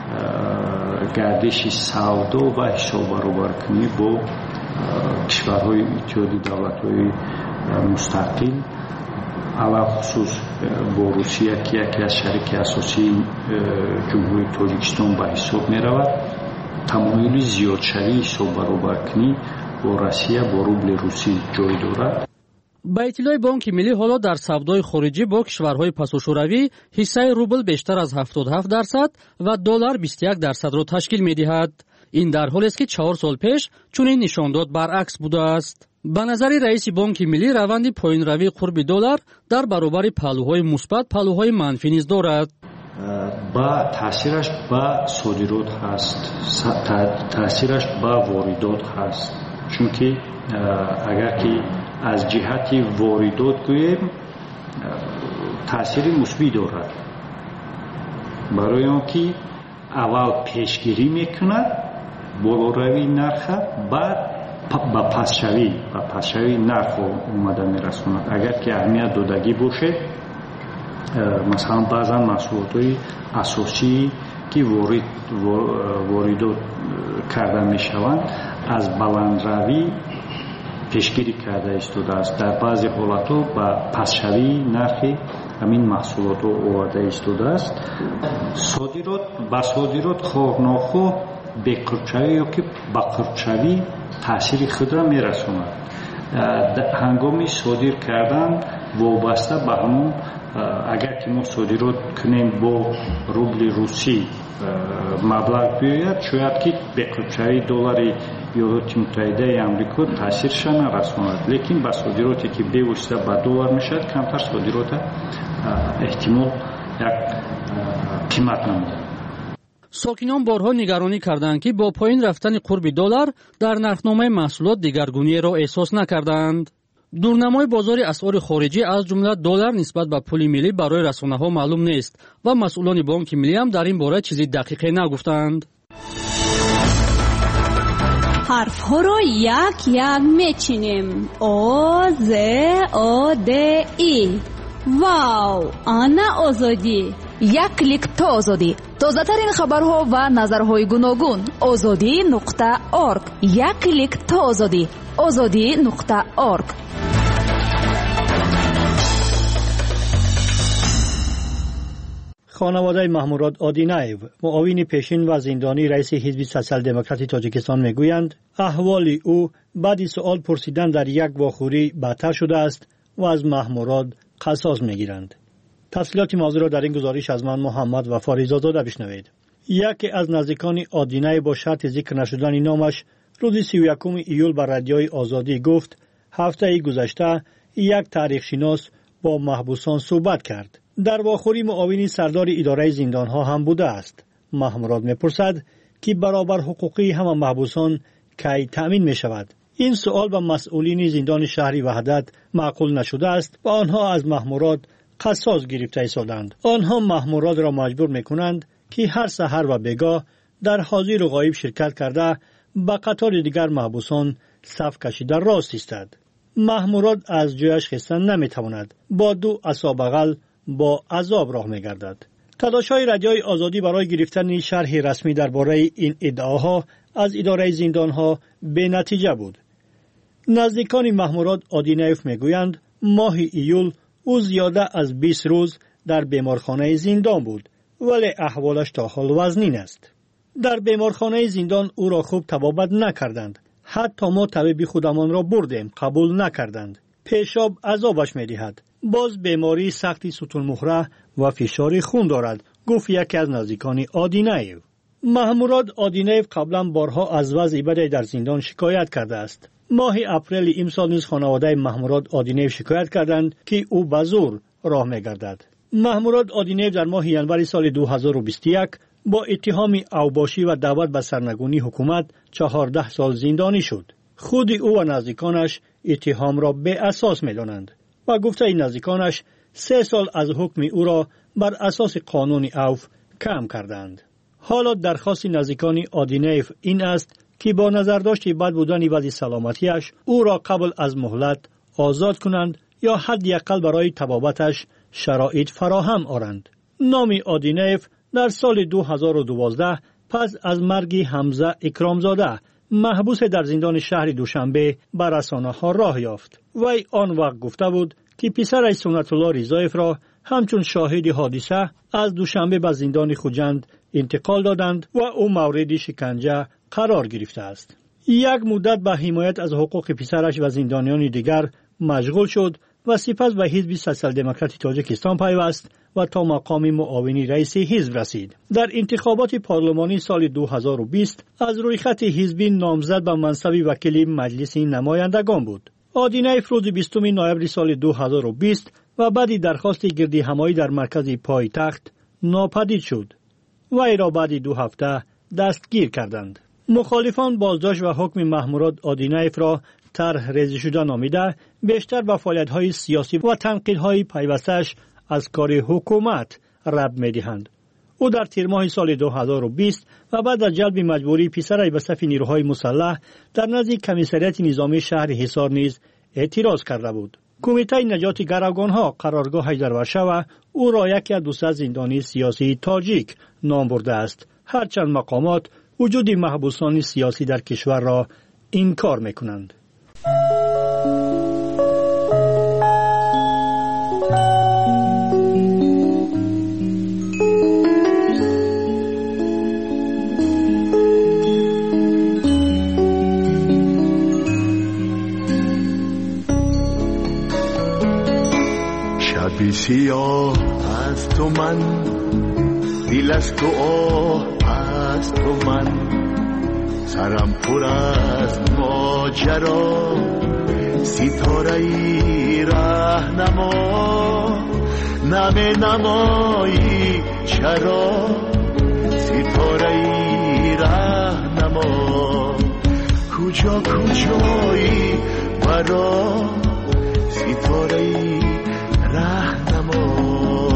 S1: گردش سودا و حساب برابرکنی با کشورهای اتحادیه دولت‌های مستقل علاوه خصوص با روسیه که یکی از شریک اساسی جمهوری تاجیکستان به حساب می رود، تمایل زیاد شوی حساب برابرکنی با روسیه با روبل روسی جای دارد.
S12: با اطلاع بانک ملی حالا در سودای خارجی با کشورهای پساشوروی حصه روبل بیشتر از 77% و دلار 21% را تشکیل می دهد. این در حالی است که 4 سال پیش چنین نشانداد برعکس بوده است. به نظر رئیس بانک ملی روند پایین روی قرب دلار در برابر پهلوهای مثبت پهلوهای منفی نیز دارد.
S1: با تاثیرش با صادرات هست، تاثیرش با واردات هست، چون که اگر که از جهت واردات گوییم تاثیر مثبت دارد، برای آنکه اول پیشگیری میکند بالاروی نرخ، بعد با پسشوی نرخ اومده میرسوند. اگر که اهمیت دادگی باشه، مثلا بعضا محصولات اساسی که واردات کرده میشوند از بلندروی پیشگیری کرده ایستاده است. در بعضی حالتها با پسشوی نرخ همین محصولات آورده ایستاده است. صادرات خواه بقرچوی یا که بقرچوی تاثیر خود را میرسوند. هنگامی صادر کردن وابسته به همون، اگر که ما صادرات کنیم با روبل روسی مبلغ بیاید، شاید که بقرچوی دلار ایالات متحده آمریکا تاثیرش نرساند، لیکن با صادراتی که بیوسته به دلار میشد کمتر صادرات احتمال یک قیمت نمیده.
S12: ساکنان بارها نگرانی کردند که با پایین رفتن قرب دلار در نرخنامه محصولات دگرگونی را احساس نکردند. دورنمای بازار اسعار خارجی از جمله دلار نسبت به پول ملی برای رسانه‌ها معلوم نیست و مسئولان بانک ملی هم در این باره چیزی دقیقی نگفتند.
S4: حرف‌ها را یک یک میچینیم. او ز او د ای. واو، آنا آزادی.
S14: یک کلیک تا آزادی. تازه‌ترین خبرها و نظرهای گوناگون. azadi.org. یک کلیک تا آزادی. azadi.org.
S3: خانواده محمود آدینایو، معاون پیشین و زندانی رئیس حزب سوسیال دموکراتی تاجیکستان میگویند احوال او بعد سوال پرسیدن در یک واخوری بدتر شده است و از محمود قصاص میگیرند. تفصیلات موضوع را در این گزارش از من محمد و فاریزاده بشنوید. یکی از نزدیکان آدینای با شرط ذکر نشدن نامش روز 31 ایول بر رادیوی آزادی گفت هفته گذشته یک تاریخ شناس با محبوسان صحبت کرد. در واخوری معاون سردار اداره زندانها هم بوده است. محمود میپرسد که برابر حقوقی همه محبوسان کی تأمین می شود. این سوال به مسئولین زندان شهری وحدت معقول نشده است و آنها از محمود قصاص گرفته ایستادند. آنها محمود را مجبور میکنند که هر سحر و بگاه در حاضر و غایب شرکت کرده با قطار دیگر محبوسان صف کشیده راست ایستد. محمود از جایش خیستن نمیتواند. با دو عصا بغل با عذاب راه میگردد. تلاش‌های رادیوی آزادی برای گرفتن شرح رسمی درباره این ادعاها از اداره زندانها بی نتیجه بود. نزدیکان محمود آدینایف میگویند ماه ایول او زیاده از 20 روز در بیمارخانه زندان بود، ولی احوالش تا حال وزنین است. در بیمارخانه زندان او را خوب طبابت نکردند. حتی ما طبیب خودمان را بردیم، قبول نکردند. پیشاب عذابش می‌دهد. باز بیماری سختی ستون مهره و فشار خون دارد، گفت یکی از نزدیکان آدینایف. محمود آدینایف قبلا بارها از وضع بد در زندان شکایت کرده است. ماه اپریل امسال نیز خانواده محمود آدینایف شکایت کردند که او به زور راه می‌گردد. محمود آدینایف در ماه ژانویه سال 2021 با اتهام اوباشی و دعوت به سرنگونی حکومت 14 سال زندانی شد. خود او و نزدیکانش اتهام را به اساس می‌دانند و گفته این نزدیکانش 3 سال از حکم او را بر اساس قانون اوف کم کردند. حالا درخواست نزدیکان آدینیف این است که با نظرداشت بد بودن وضع سلامتیش او را قبل از مهلت آزاد کنند یا حداقل برای طبابتش شرایط فراهم آورند. نام آدینیف در سال 2012 پس از مرگ حمزه اکرامزاده محبوس در زندان شهر دوشنبه به رسانه‌ها راه یافت. وی آن وقت گفته بود که پسرش سنت الله رضایف را همچون شاهد حادثه از دوشنبه به زندان خوجند انتقال دادند و او مورد شکنجه قرار گرفته است. یک مدت به حمایت از حقوق پسرش و زندانیان دیگر مشغول شد و سپس به حزب سوسیال دموکرات تاجیکستان پیوست و تا مقام معاون رئیس حزب رسید. در انتخابات پارلمانی سال 2020 از روی خط حزبی نامزد به منصب وکیل مجلس نمایندگان بود. آدینیف روز 20 نوامبر سال 2020 و بعد درخواست گردی همایی در مرکز پایتخت ناپدید شد. وی را بعد 2 هفته دستگیر کردند. مخالفان بازداشت و حکم مامورات آدینیف را طرح ریزی شده نامیده بیشتر به فعالیت‌های سیاسی و تنقیدهای پیوستش از کار حکومت ربط می‌دهند. او در تیر ماه سال 2020 و بعد از جلب مجبوری پسرش به صف نیروهای مسلح در نزد کمیسریت نظامی شهر حصار نیز اعتراض کرده بود. کمیته نجات گروگان‌ها قرارگاهش در ورشو او را یکی از 200 زندانی سیاسی تاجیک نام برده است. هرچند مقامات وجود محبوسان سیاسی در کشور را انکار می‌کنند.
S6: شبی سیاه از تو من، دل از تو آه از تو من، سرم پر از ماجرا، ستاره ای راهنما، نم نمایی چرا، ستاره ای راهنما، کجا کجایی برا، ستاره ای راهنما.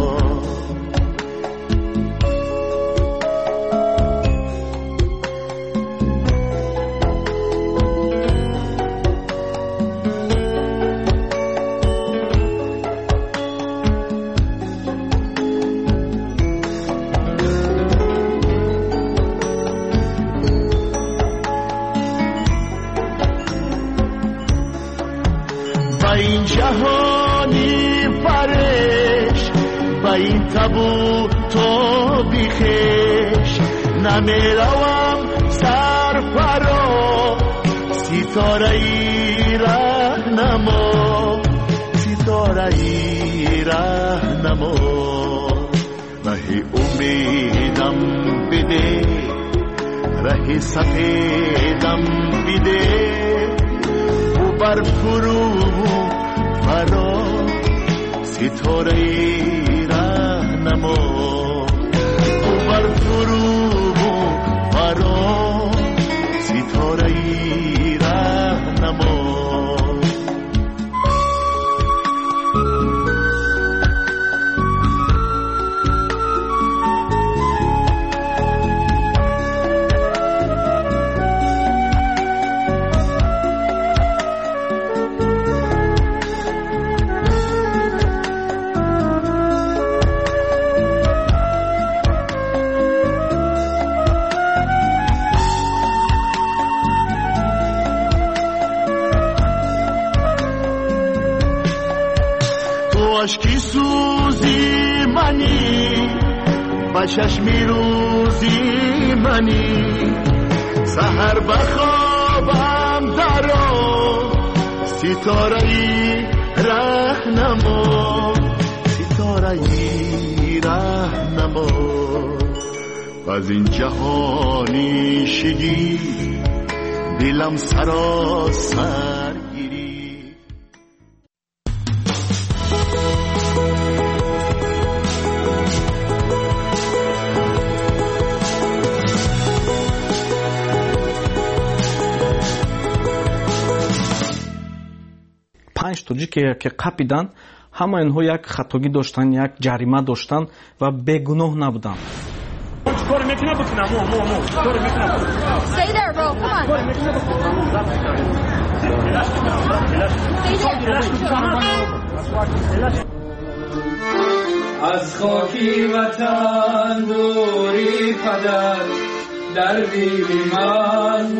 S6: این جهانی فرش با این تبو تو بیخش نمیروم سر فرا، ستاره ای راهنما، ستاره ای راهنما، ره امیدم بده، ره سفیدم بده، بر فرو فرا، ستاره ای راهنما، بر فرو فرا، ستاره ای راهنما. عشقی سوزی منی، با چشمی روزی منی، سحر بخوابم درا، ستاره ای راهنما، ستاره ای راهنما، از این جهانی شگی دلم سراسر گیری.
S20: 5 тоҷик ки қапиданд, ҳама инҳо як хатогӣ доштанд, як ҷарима доштанд ва бегуноҳ набуданд.
S15: کار میکنه بکنم کار میکنه
S8: Stay there, bro. Come on.
S20: از خاکی وطن دوری پدر در دل من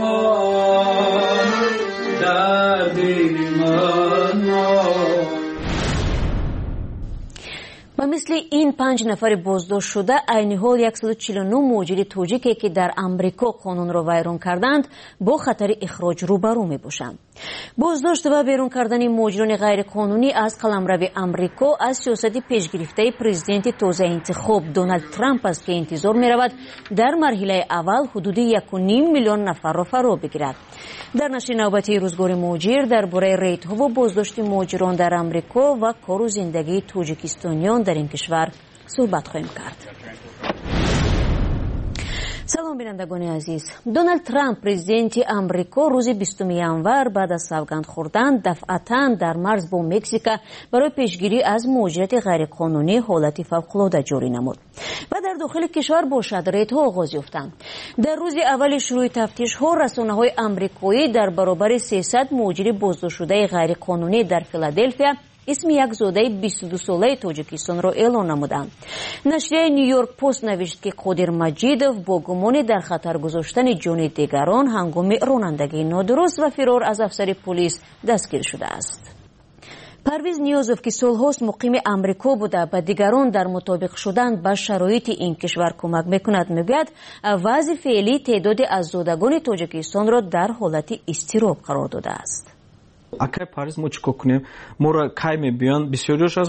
S20: در دل من
S11: و مثل این 5 نفر بازداشت شده عین حال 149 مهاجر تاجیکی که در امریکا قانون را ویران کردند با خطر اخراج روبرو می باشند. بازداشت و بیرون کردن مهاجران غیر قانونی از قلمرو امریکا از سیاست پیشگرفته پرزیدنت تازه انتخاب دونالد ترامپ است که انتظار می رود در مرحله اول حدود 1.5 میلیون نفر را فرا بگیرد. در نشر نوبتی روزگار مهاجر درباره ریت‌ها و بازداشت مهاجران در امریکا و کار و زندگی تاجیکستانیان در این کشور صحبت خواهیم کرد. سلام بینندگان عزیز. دونالد ترامپ پرزیدنت امریکا روز 20 ینور بعد از سوگند خوردن دفعتاً در مرز با مکزیک برای پیشگیری از مهاجرت غیرقانونی حالت فوق‌العاده جاری نمود و در داخل کشور با ریت‌ها آغاز یافتند. در روز اول شروع تفتیش‌ها رسانه‌های آمریکایی در برابر 300 مهاجر بازداشت شده غیرقانونی در فیلادلفیا اسم یک زاده 22 ساله تاجیکستان را اعلام نمودند. نشریه نیویورک پست نوشت که قادر مجیدوف با گمان در خطر گذاشتن جان دیگران هنگام رانندگی نادرست و فرار از افسر پلیس دستگیر شده است. پرویز نیازوف که سالهاست مقیم امریکا بوده و دیگران در مطابق شدن با شرایط این کشور کمک میکند میگوید وضع فعلی تعداد از زادگان تاجیکستان را در حالت اضطراب قرار داده است.
S21: Акай Париз мо чӣ кор кунем? Моро кай мебиён? Бисёриёш аз